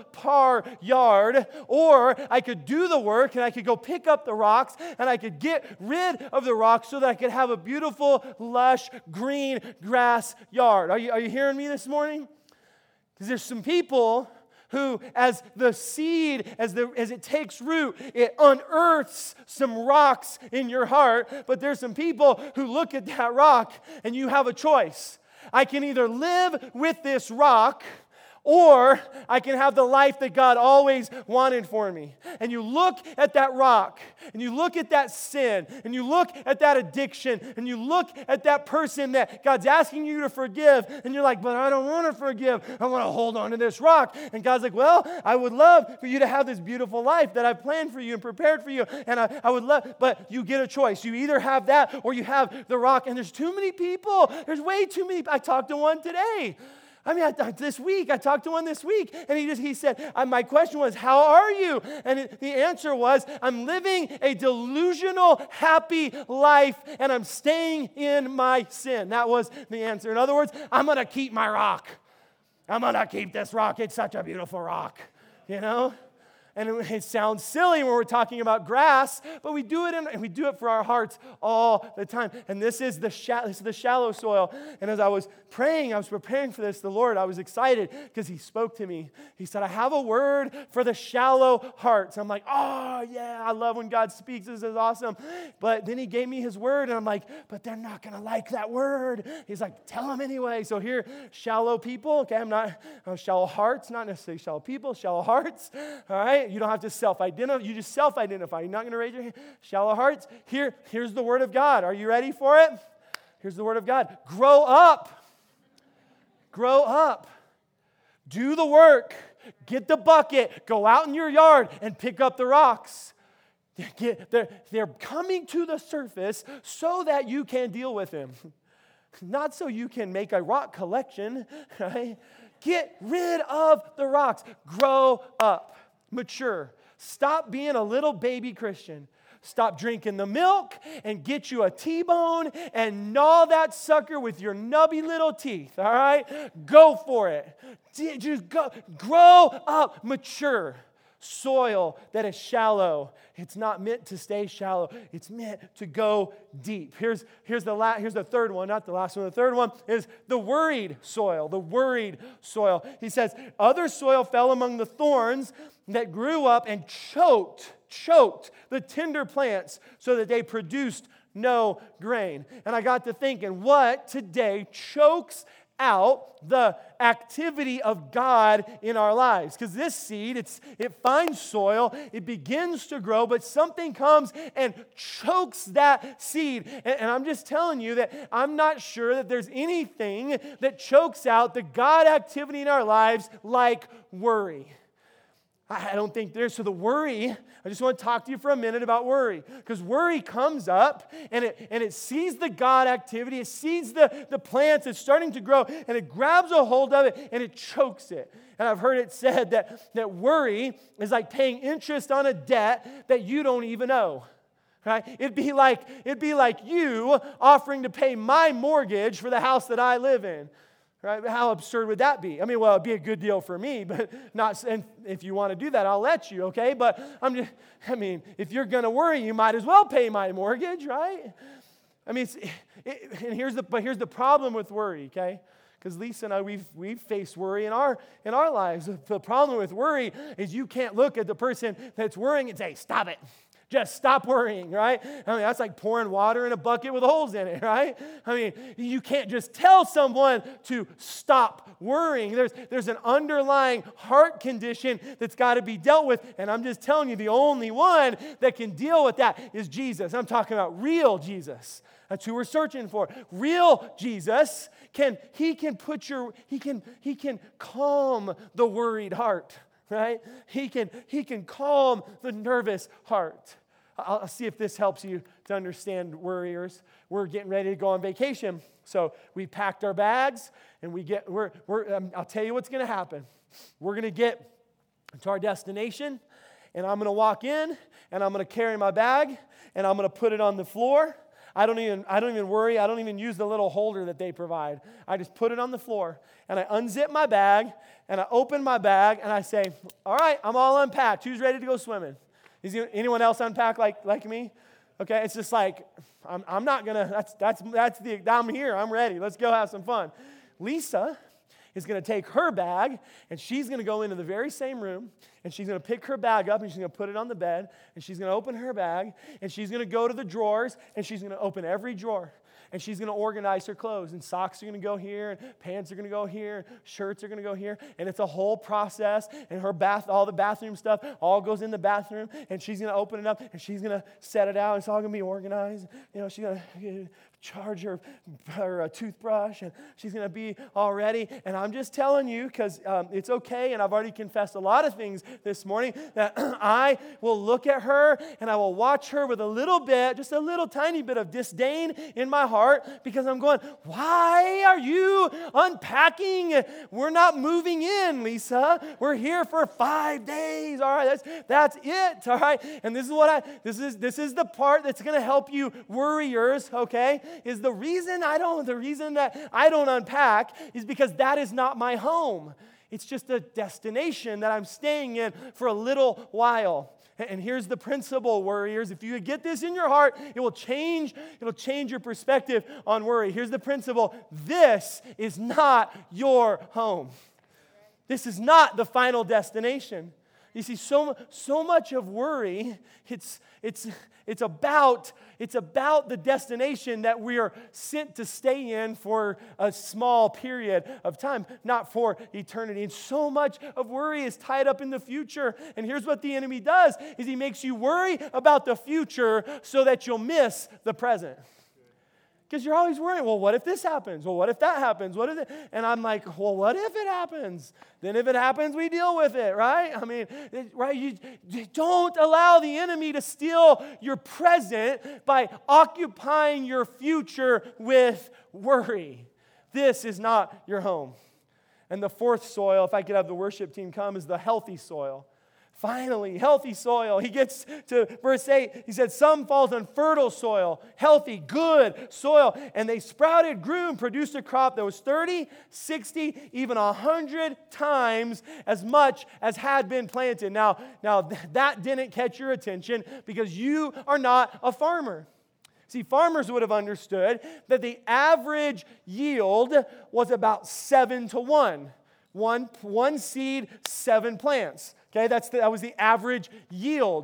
subpar yard, or I could do the work and I could go pick up the rocks and I could get rid of the rocks so that I could have a beautiful, lush, green grass yard. Are you, are you hearing me this morning? Because there's some people who, as the seed, as, the, as it takes root, it unearths some rocks in your heart. But there's some people who look at that rock, and you have a choice. I can either live with this rock, or I can have the life that God always wanted for me. And you look at that rock, and you look at that sin, and you look at that addiction, and you look at that person that God's asking you to forgive, and you're like, but I don't want to forgive. I want to hold on to this rock. And God's like, well, I would love for you to have this beautiful life that I've planned for you and prepared for you, and I, I would love, but you get a choice. You either have that, or you have the rock. And there's too many people. There's way too many. I talked to one today. I mean, I, this week, I talked to one this week, and he just he said, my question was, how are you? And it, the answer was, I'm living a delusional, happy life, and I'm staying in my sin. That was the answer. In other words, I'm going to keep my rock. I'm going to keep this rock. It's such a beautiful rock, you know? And it, it sounds silly when we're talking about grass, but we do it in, and we do it for our hearts all the time. And this is the shallow, this is the shallow soil. And as I was praying, I was preparing for this, the Lord, I was excited because He spoke to me. He said, I have a word for the shallow hearts. I'm like, oh yeah, I love when God speaks. This is awesome. But then He gave me His word, and I'm like, but they're not going to like that word. He's like, tell them anyway. So here, shallow people. Okay, I'm not uh, shallow hearts, not necessarily shallow people, shallow hearts. All right. You don't have to self-identify. You just self-identify. You're not going to raise your hand. Shallow hearts. Here, here's the word of God. Are you ready for it? Here's the word of God. Grow up. Grow up. Do the work. Get the bucket. Go out in your yard and pick up the rocks. Get, they're, they're coming to the surface so that you can deal with them. Not so you can make a rock collection, right? Get rid of the rocks. Grow up. Mature. Stop being a little baby Christian. Stop drinking the milk and get you a T-bone and gnaw that sucker with your nubby little teeth, all right? Go for it. Just go. Grow up. Mature. Soil that is shallow. It's not meant to stay shallow. It's meant to go deep. Here's, here's, the, la- here's the third one, not the last one. The third one is the worried soil, the worried soil. He says, other soil fell among the thorns that grew up and choked choked the tender plants so that they produced no grain. And I got to thinking, what today chokes out the activity of God in our lives? Because this seed, it's it finds soil, it begins to grow, but something comes and chokes that seed. And, and I'm just telling you that I'm not sure that there's anything that chokes out the God activity in our lives like worry. I don't think there's, so the worry, I just want to talk to you for a minute about worry. Because worry comes up and it and it sees the God activity, it sees the, the plants, it's starting to grow, and it grabs a hold of it and it chokes it. And I've heard it said that, that worry is like paying interest on a debt that you don't even owe. Right? It'd be like, it'd be like you offering to pay my mortgage for the house that I live in. Right? How absurd would that be? I mean, well, it'd be a good deal for me, but not. And if you want to do that, I'll let you, okay? But I'm just, I mean, if you're going to worry, you might as well pay my mortgage, right? I mean, it's, it, and here's the, but here's the problem with worry, okay? Because Lisa and I, we've we've faced worry in our in our lives. The problem with worry is you can't look at the person that's worrying and say, "Stop it." Just stop worrying, right? I mean, that's like pouring water in a bucket with holes in it, right? I mean, you can't just tell someone to stop worrying. There's, there's an underlying heart condition that's got to be dealt with, and I'm just telling you, the only one that can deal with that is Jesus. I'm talking about real Jesus. That's who we're searching for. Real Jesus can, he can put your, he can, he can calm the worried heart. Right? He can, he can calm the nervous heart. I'll, I'll see if this helps you to understand worriers. We're getting ready to go on vacation. So we packed our bags and we get, we're, we're um, I'll tell you what's going to happen. We're going to get to our destination and I'm going to walk in and I'm going to carry my bag and I'm going to put it on the floor. I don't even I don't even worry. I don't even use the little holder that they provide. I just put it on the floor and I unzip my bag and I open my bag and I say, "All right, I'm all unpacked. Who's ready to go swimming? Is anyone else unpacked like like me?" Okay, it's just like I'm I'm not gonna. That's that's that's the I'm here. I'm ready. Let's go have some fun. Lisa is going to take her bag, and she's going to go into the very same room, and she's going to pick her bag up, and she's going to put it on the bed, and she's going to open her bag, and she's going to go to the drawers, and she's going to open every drawer, and she's going to organize her clothes, and socks are going to go here, and pants are going to go here, and shirts are going to go here, and it's a whole process, and her bath, all the bathroom stuff, all goes in the bathroom, and she's going to open it up, and she's going to set it out, and it's all going to be organized. You know, she's going to charge her, her uh, toothbrush, and she's going to be all ready. And I'm just telling you, because um, it's okay, and I've already confessed a lot of things this morning, that I will look at her, and I will watch her with a little bit, just a little tiny bit of disdain in my heart, because I'm going, why are you unpacking? We're not moving in, Lisa. We're here for five days. All right, that's that's it. All right, and this is what I, this is this is the part that's going to help you worriers, okay? Is the reason I don't, the reason that I don't unpack is because that is not my home. It's just a destination that I'm staying in for a little while. And here's the principle, worriers. If you get this in your heart, it will change, it'll change your perspective on worry. Here's the principle. This is not your home. This is not the final destination. You see, so, so much of worry, it's, it's, it's, about, it's about the destination that we are sent to stay in for a small period of time, not for eternity. And so much of worry is tied up in the future. And here's what the enemy does, is he makes you worry about the future so that you'll miss the present. Because you're always worrying, well, what if this happens? Well, what if that happens? What if it? And I'm like, well, what if it happens? Then if it happens, we deal with it, right? I mean, it, right? You, you don't allow the enemy to steal your present by occupying your future with worry. This is not your home. And the fourth soil, if I could have the worship team come, is the healthy soil. Finally, healthy soil. He gets to verse eight. He said, some falls on fertile soil, healthy, good soil. And they sprouted, grew, and produced a crop that was thirty, sixty, even one hundred times as much as had been planted. Now, now that didn't catch your attention because you are not a farmer. See, farmers would have understood that the average yield was about seven to one. One, one seed, seven plants. Okay, that's the, that was the average yield.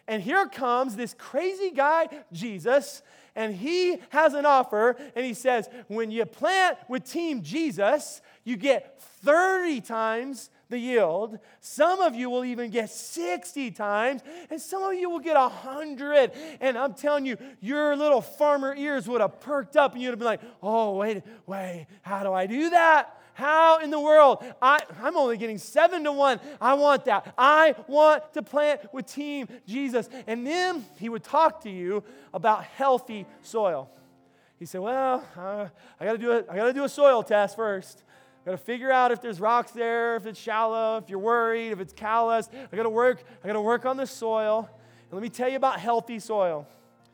And here comes this crazy guy, Jesus, and he has an offer, and he says, when you plant with Team Jesus, you get thirty times the yield. Some of you will even get sixty times, and some of you will get one hundred. And I'm telling you, your little farmer ears would have perked up, and you'd have been like, oh, wait, wait, how do I do that? How in the world? I, I'm only getting seven to one. I want that. I want to plant with Team Jesus. And then he would talk to you about healthy soil. He said, well, uh, I got to do it. I got to do a soil test first. I got to figure out if there's rocks there, if it's shallow, if you're worried, if it's callous. I got to work. I got to work on the soil. And let me tell you about healthy soil.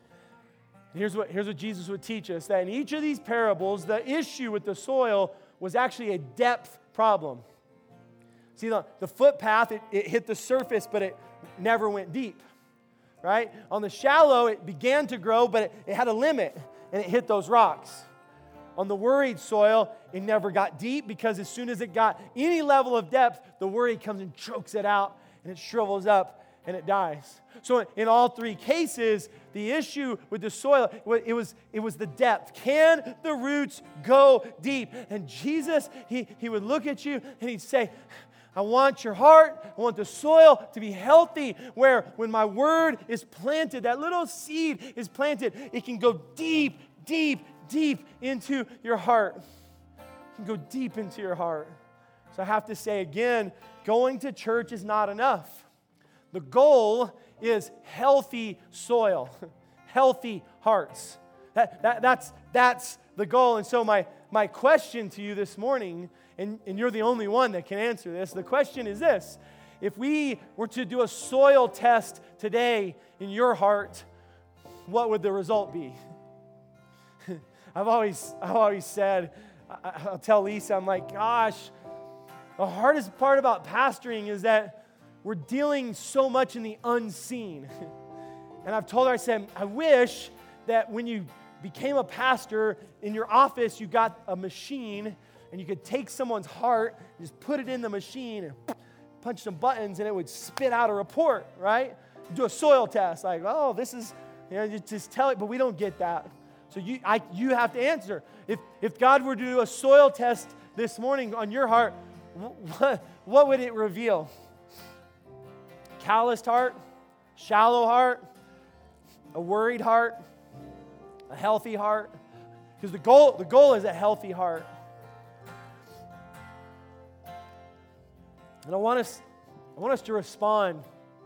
Here's what here's what Jesus would teach us: that in each of these parables, the issue with the soil was actually a depth problem. See, the, the footpath, it, it hit the surface, but it never went deep, right? On the shallow, it began to grow, but it, it had a limit, and it hit those rocks. On the worried soil, it never got deep, because as soon as it got any level of depth, the worry comes and chokes it out, and it shrivels up, and it dies. So in all three cases, the issue with the soil, it was, it was the depth. Can the roots go deep? And Jesus, he, he would look at you and he'd say, I want your heart, I want the soil to be healthy, where when my word is planted, that little seed is planted, it can go deep, deep, deep into your heart. It can go deep into your heart. So I have to say again, going to church is not enough. The goal is healthy soil, healthy hearts. That, that, that's, that's the goal. And so my, my question to you this morning, and, and you're the only one that can answer this, the question is this: if we were to do a soil test today in your heart, what would the result be? I've always, I've always said, I, I'll tell Lisa, I'm like, gosh, the hardest part about pastoring is that we're dealing so much in the unseen. And I've told her, I said, I wish that when you became a pastor, in your office, you got a machine and you could take someone's heart and just put it in the machine and punch some buttons and it would spit out a report, right? Do a soil test, like, oh, this is, you know, you just tell it, but we don't get that. So you I, you have to answer. If, if God were to do a soil test this morning on your heart, what, what would it reveal? Calloused heart, shallow heart, a worried heart, a healthy heart. Because the goal, the goal is a healthy heart. And I want us, I want us to respond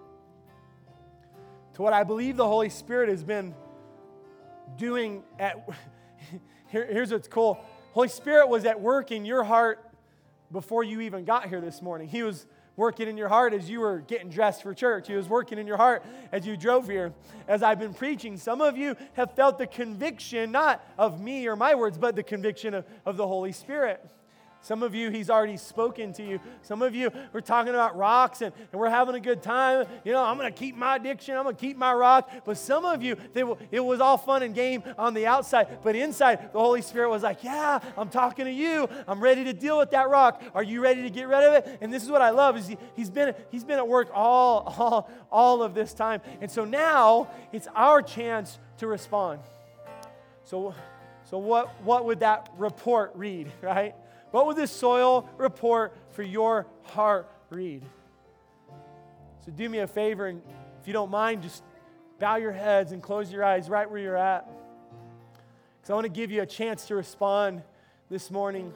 to what I believe the Holy Spirit has been doing at, here, here's what's cool. Holy Spirit was at work in your heart before you even got here this morning. He was working in your heart as you were getting dressed for church. He was working in your heart as you drove here. As I've been preaching, some of you have felt the conviction, not of me or my words, but the conviction of, of the Holy Spirit. Some of you, He's already spoken to you. Some of you, we're talking about rocks and, and we're having a good time. You know, I'm going to keep my addiction. I'm going to keep my rock. But some of you, they, it was all fun and game on the outside. But inside, the Holy Spirit was like, yeah, I'm talking to you. I'm ready to deal with that rock. Are you ready to get rid of it? And this is what I love, is he, he's been he's been at work all, all, all of this time. And so now, it's our chance to respond. So, so what, what would that report read, right? What would this soil report for your heart read? So do me a favor, and if you don't mind, just bow your heads and close your eyes right where you're at. Because I want to give you a chance to respond this morning.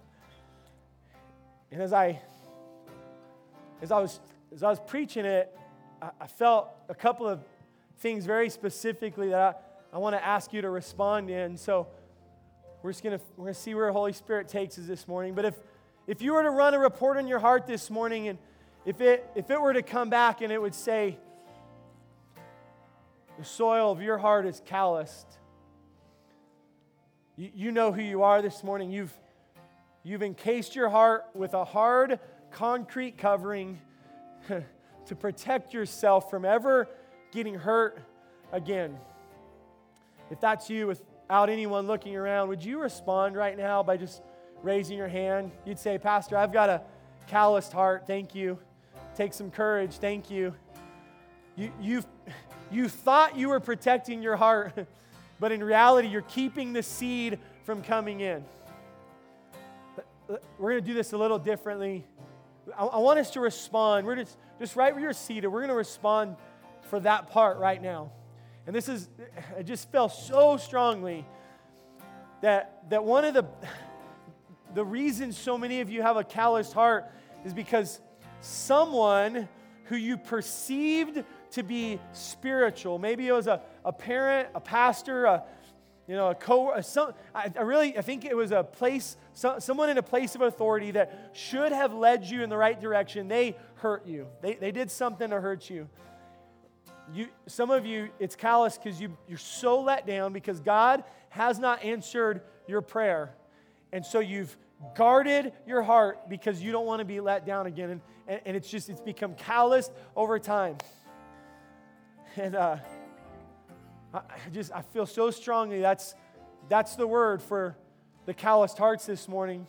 And as I as I was as I was preaching it, I, I felt a couple of things very specifically that I, I want to ask you to respond in. So We're just gonna we're gonna see where the Holy Spirit takes us this morning. But if if you were to run a report in your heart this morning, and if it if it were to come back and it would say the soil of your heart is calloused, you, you know who you are this morning. You've you've encased your heart with a hard concrete covering to protect yourself from ever getting hurt again. If that's you, with without anyone looking around, would you respond right now by just raising your hand? You'd say, Pastor, I've got a calloused heart. Thank you. Take some courage. Thank you. You, you've, you thought you were protecting your heart, but in reality, you're keeping the seed from coming in. We're going to do this a little differently. I, I want us to respond. We're just, just right where you're seated, we're going to respond for that part right now. And this is, I just felt so strongly that, that one of the, the reasons so many of you have a calloused heart is because someone who you perceived to be spiritual, maybe it was a, a parent, a pastor, a, you know, a co, a, some, I, I really, I think it was a place, so, someone in a place of authority that should have led you in the right direction. They hurt you. They, they did something to hurt you. You, some of you, it's callous because you, you're so let down because God has not answered your prayer. And so you've guarded your heart because you don't want to be let down again. And, and, and it's just, it's become calloused over time. And uh, I just, I feel so strongly that's, that's the word for the calloused hearts this morning.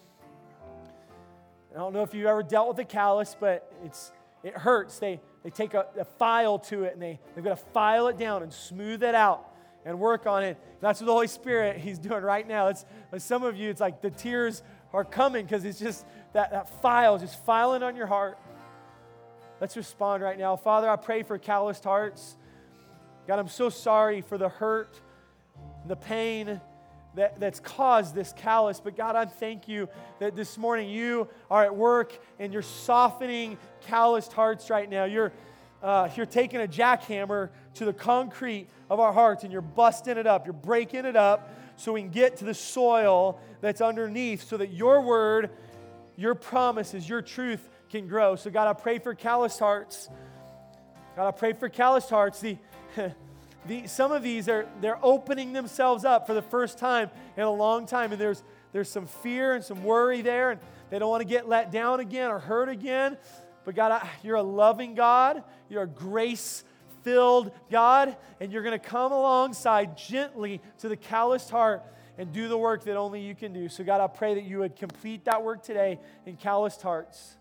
I don't know if you've ever dealt with a callus, but it's, it hurts. They, they take a, a file to it and they, they've got to file it down and smooth it out and work on it. That's what the Holy Spirit, He's doing right now. It's, like some of you, it's like the tears are coming because it's just that, that file just filing on your heart. Let's respond right now. Father, I pray for calloused hearts. God, I'm so sorry for the hurt, the pain that, that's caused this callous. But God, I thank you that this morning you are at work and you're softening calloused hearts right now. You're, uh, you're taking a jackhammer to the concrete of our hearts and you're busting it up. You're breaking it up so we can get to the soil that's underneath so that your word, your promises, your truth can grow. So God, I pray for calloused hearts. God, I pray for calloused hearts. The The, some of these are they're opening themselves up for the first time in a long time, and there's there's some fear and some worry there, and they don't want to get let down again or hurt again. But God, I, you're a loving God, you're a grace-filled God, and you're going to come alongside gently to the calloused heart and do the work that only you can do. So God, I pray that you would complete that work today in calloused hearts.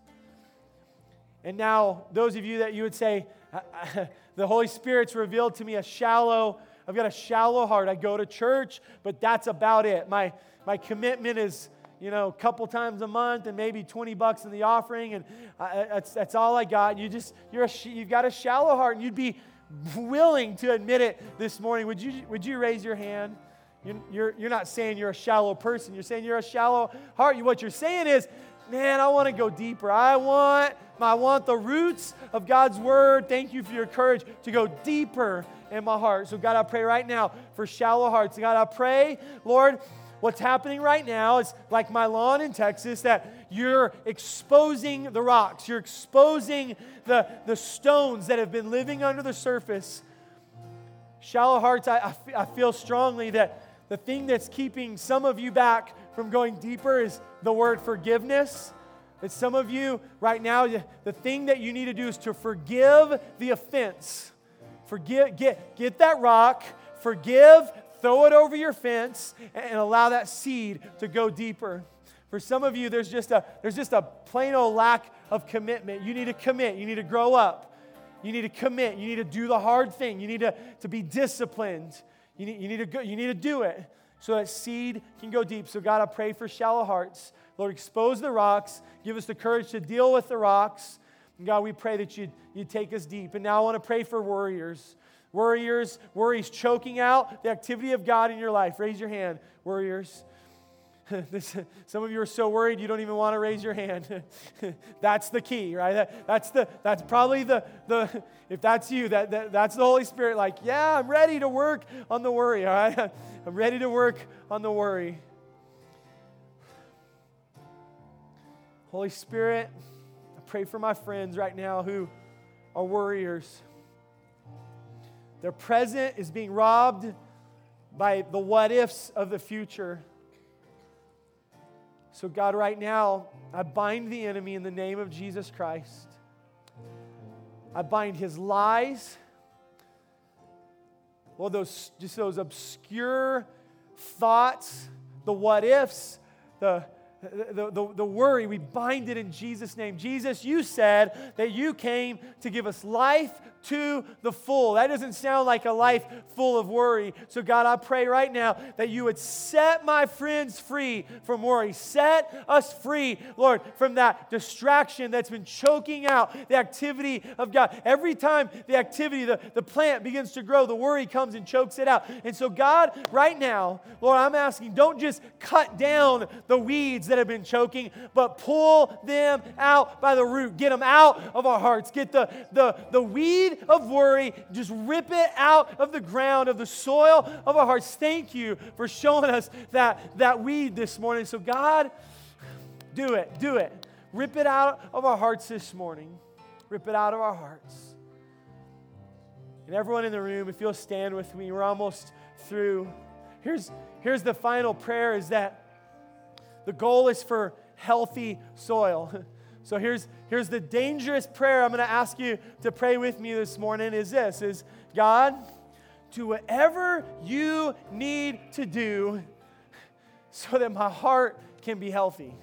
And now, those of you that you would say, I, I, the Holy Spirit's revealed to me a shallow, I've got a shallow heart. I go to church, but that's about it. My my commitment is, you know, a couple times a month and maybe twenty bucks in the offering, and I, that's that's all I got. You just you're a, you've got a shallow heart, and you'd be willing to admit it this morning. Would you would you raise your hand? You're you're, you're not saying you're a shallow person. You're saying you're a shallow heart. What you're saying is, man, I want to go deeper. I want, I want the roots of God's word. Thank you for your courage to go deeper in my heart. So God, I pray right now for shallow hearts. God, I pray, Lord, what's happening right now is like my lawn in Texas, that you're exposing the rocks. You're exposing the, the stones that have been living under the surface. Shallow hearts, I, I, I feel strongly that the thing that's keeping some of you back from going deeper is the word forgiveness. That some of you right now, the thing that you need to do is to forgive the offense. Forgive, get, get that rock, forgive, throw it over your fence, and allow that seed to go deeper. For some of you, there's just a there's just a plain old lack of commitment. You need to commit. You need to grow up. You need to commit. You need to do the hard thing. You need to, to be disciplined. You need, you need to go, you need to do it so that seed can go deep. So God, I pray for shallow hearts. Lord, expose the rocks. Give us the courage to deal with the rocks. And God, we pray that you'd, you'd take us deep. And now I want to pray for worriers. Worriers, worries choking out the activity of God in your life. Raise your hand, worriers. This, some of you are so worried you don't even want to raise your hand. That's the key, right? That, that's the that's probably the the if that's you, that, that that's the Holy Spirit. Like, yeah, I'm ready to work on the worry. All right, I'm ready to work on the worry. Holy Spirit, I pray for my friends right now who are worriers. Their present is being robbed by the what ifs of the future. So God, right now, I bind the enemy in the name of Jesus Christ. I bind his lies. Well, those just those obscure thoughts, the what ifs, the The, the, the worry, we bind it in Jesus' name. Jesus, you said that you came to give us life, to the full. That doesn't sound like a life full of worry. So God, I pray right now that you would set my friends free from worry. Set us free, Lord, from that distraction that's been choking out the activity of God. Every time the activity, the, the plant begins to grow, the worry comes and chokes it out. And so God, right now, Lord, I'm asking, don't just cut down the weeds that have been choking, but pull them out by the root. Get them out of our hearts. Get the, the, the weed of worry, just rip it out of the ground, of the soil of our hearts. Thank you for showing us that, that weed this morning. So God, do it, do it. Rip it out of our hearts this morning. Rip it out of our hearts. And everyone in the room, if you'll stand with me, we're almost through. Here's, here's the final prayer, is that the goal is for healthy soil. So here's, here's the dangerous prayer I'm going to ask you to pray with me this morning is this, is God, do whatever you need to do so that my heart can be healthy.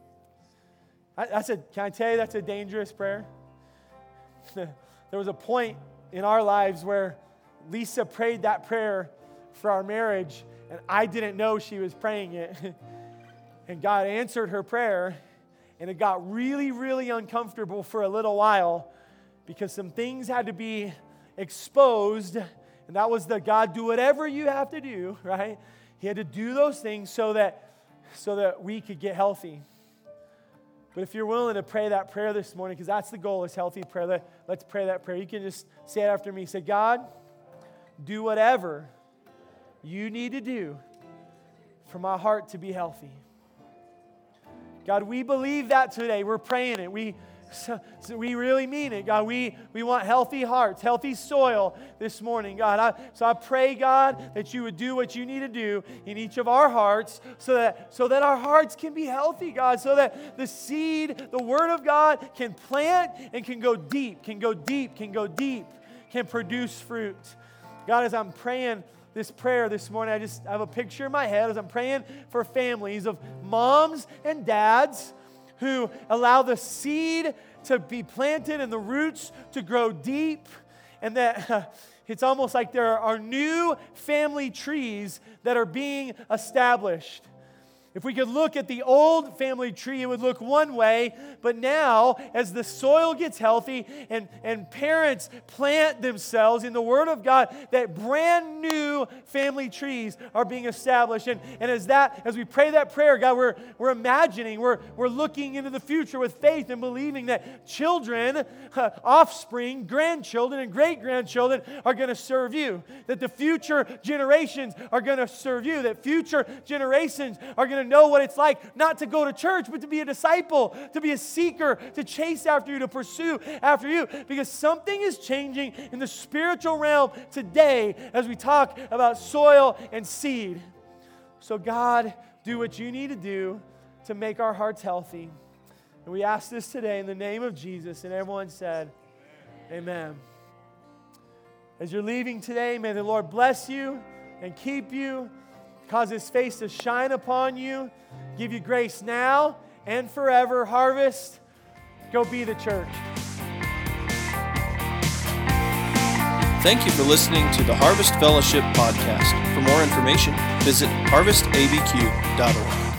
I, that's a, can I tell you that's a dangerous prayer? There was a point in our lives where Lisa prayed that prayer for our marriage, and I didn't know she was praying it. And God answered her prayer, and it got really, really uncomfortable for a little while because some things had to be exposed, and that was the God, do whatever you have to do, right? He had to do those things so that, so that we could get healthy. But if you're willing to pray that prayer this morning, because that's the goal, is healthy prayer, let, let's pray that prayer. You can just say it after me. Say, God, do whatever you need to do for my heart to be healthy. God, we believe that today. We're praying it. We so, so we really mean it. God, we, we want healthy hearts, healthy soil this morning. God, I, so I pray, God, that you would do what you need to do in each of our hearts so that, so that our hearts can be healthy, God, so that the seed, the Word of God, can plant and can go deep, can go deep, can go deep, can produce fruit. God, as I'm praying this prayer this morning, I just have a picture in my head as I'm praying for families of moms and dads who allow the seed to be planted and the roots to grow deep, and that uh, it's almost like there are new family trees that are being established. If we could look at the old family tree, it would look one way, but now, as the soil gets healthy and, and parents plant themselves in the Word of God, that brand new family trees are being established. And, and as that, as we pray that prayer, God, we're, we're imagining, we're, we're looking into the future with faith and believing that children, uh, offspring, grandchildren, and great-grandchildren are going to serve you, that the future generations are going to serve you, that future generations are going to know what it's like not to go to church, but to be a disciple, to be a seeker, to chase after you, to pursue after you, because something is changing in the spiritual realm today as we talk about soil and seed. So God, do what you need to do to make our hearts healthy. And we ask this today in the name of Jesus, and everyone said, amen. As you're leaving today, may the Lord bless you and keep you, cause His face to shine upon you, give you grace now and forever. Harvest, go be the church. Thank you for listening to the Harvest Fellowship podcast. For more information, visit harvest a b q dot org.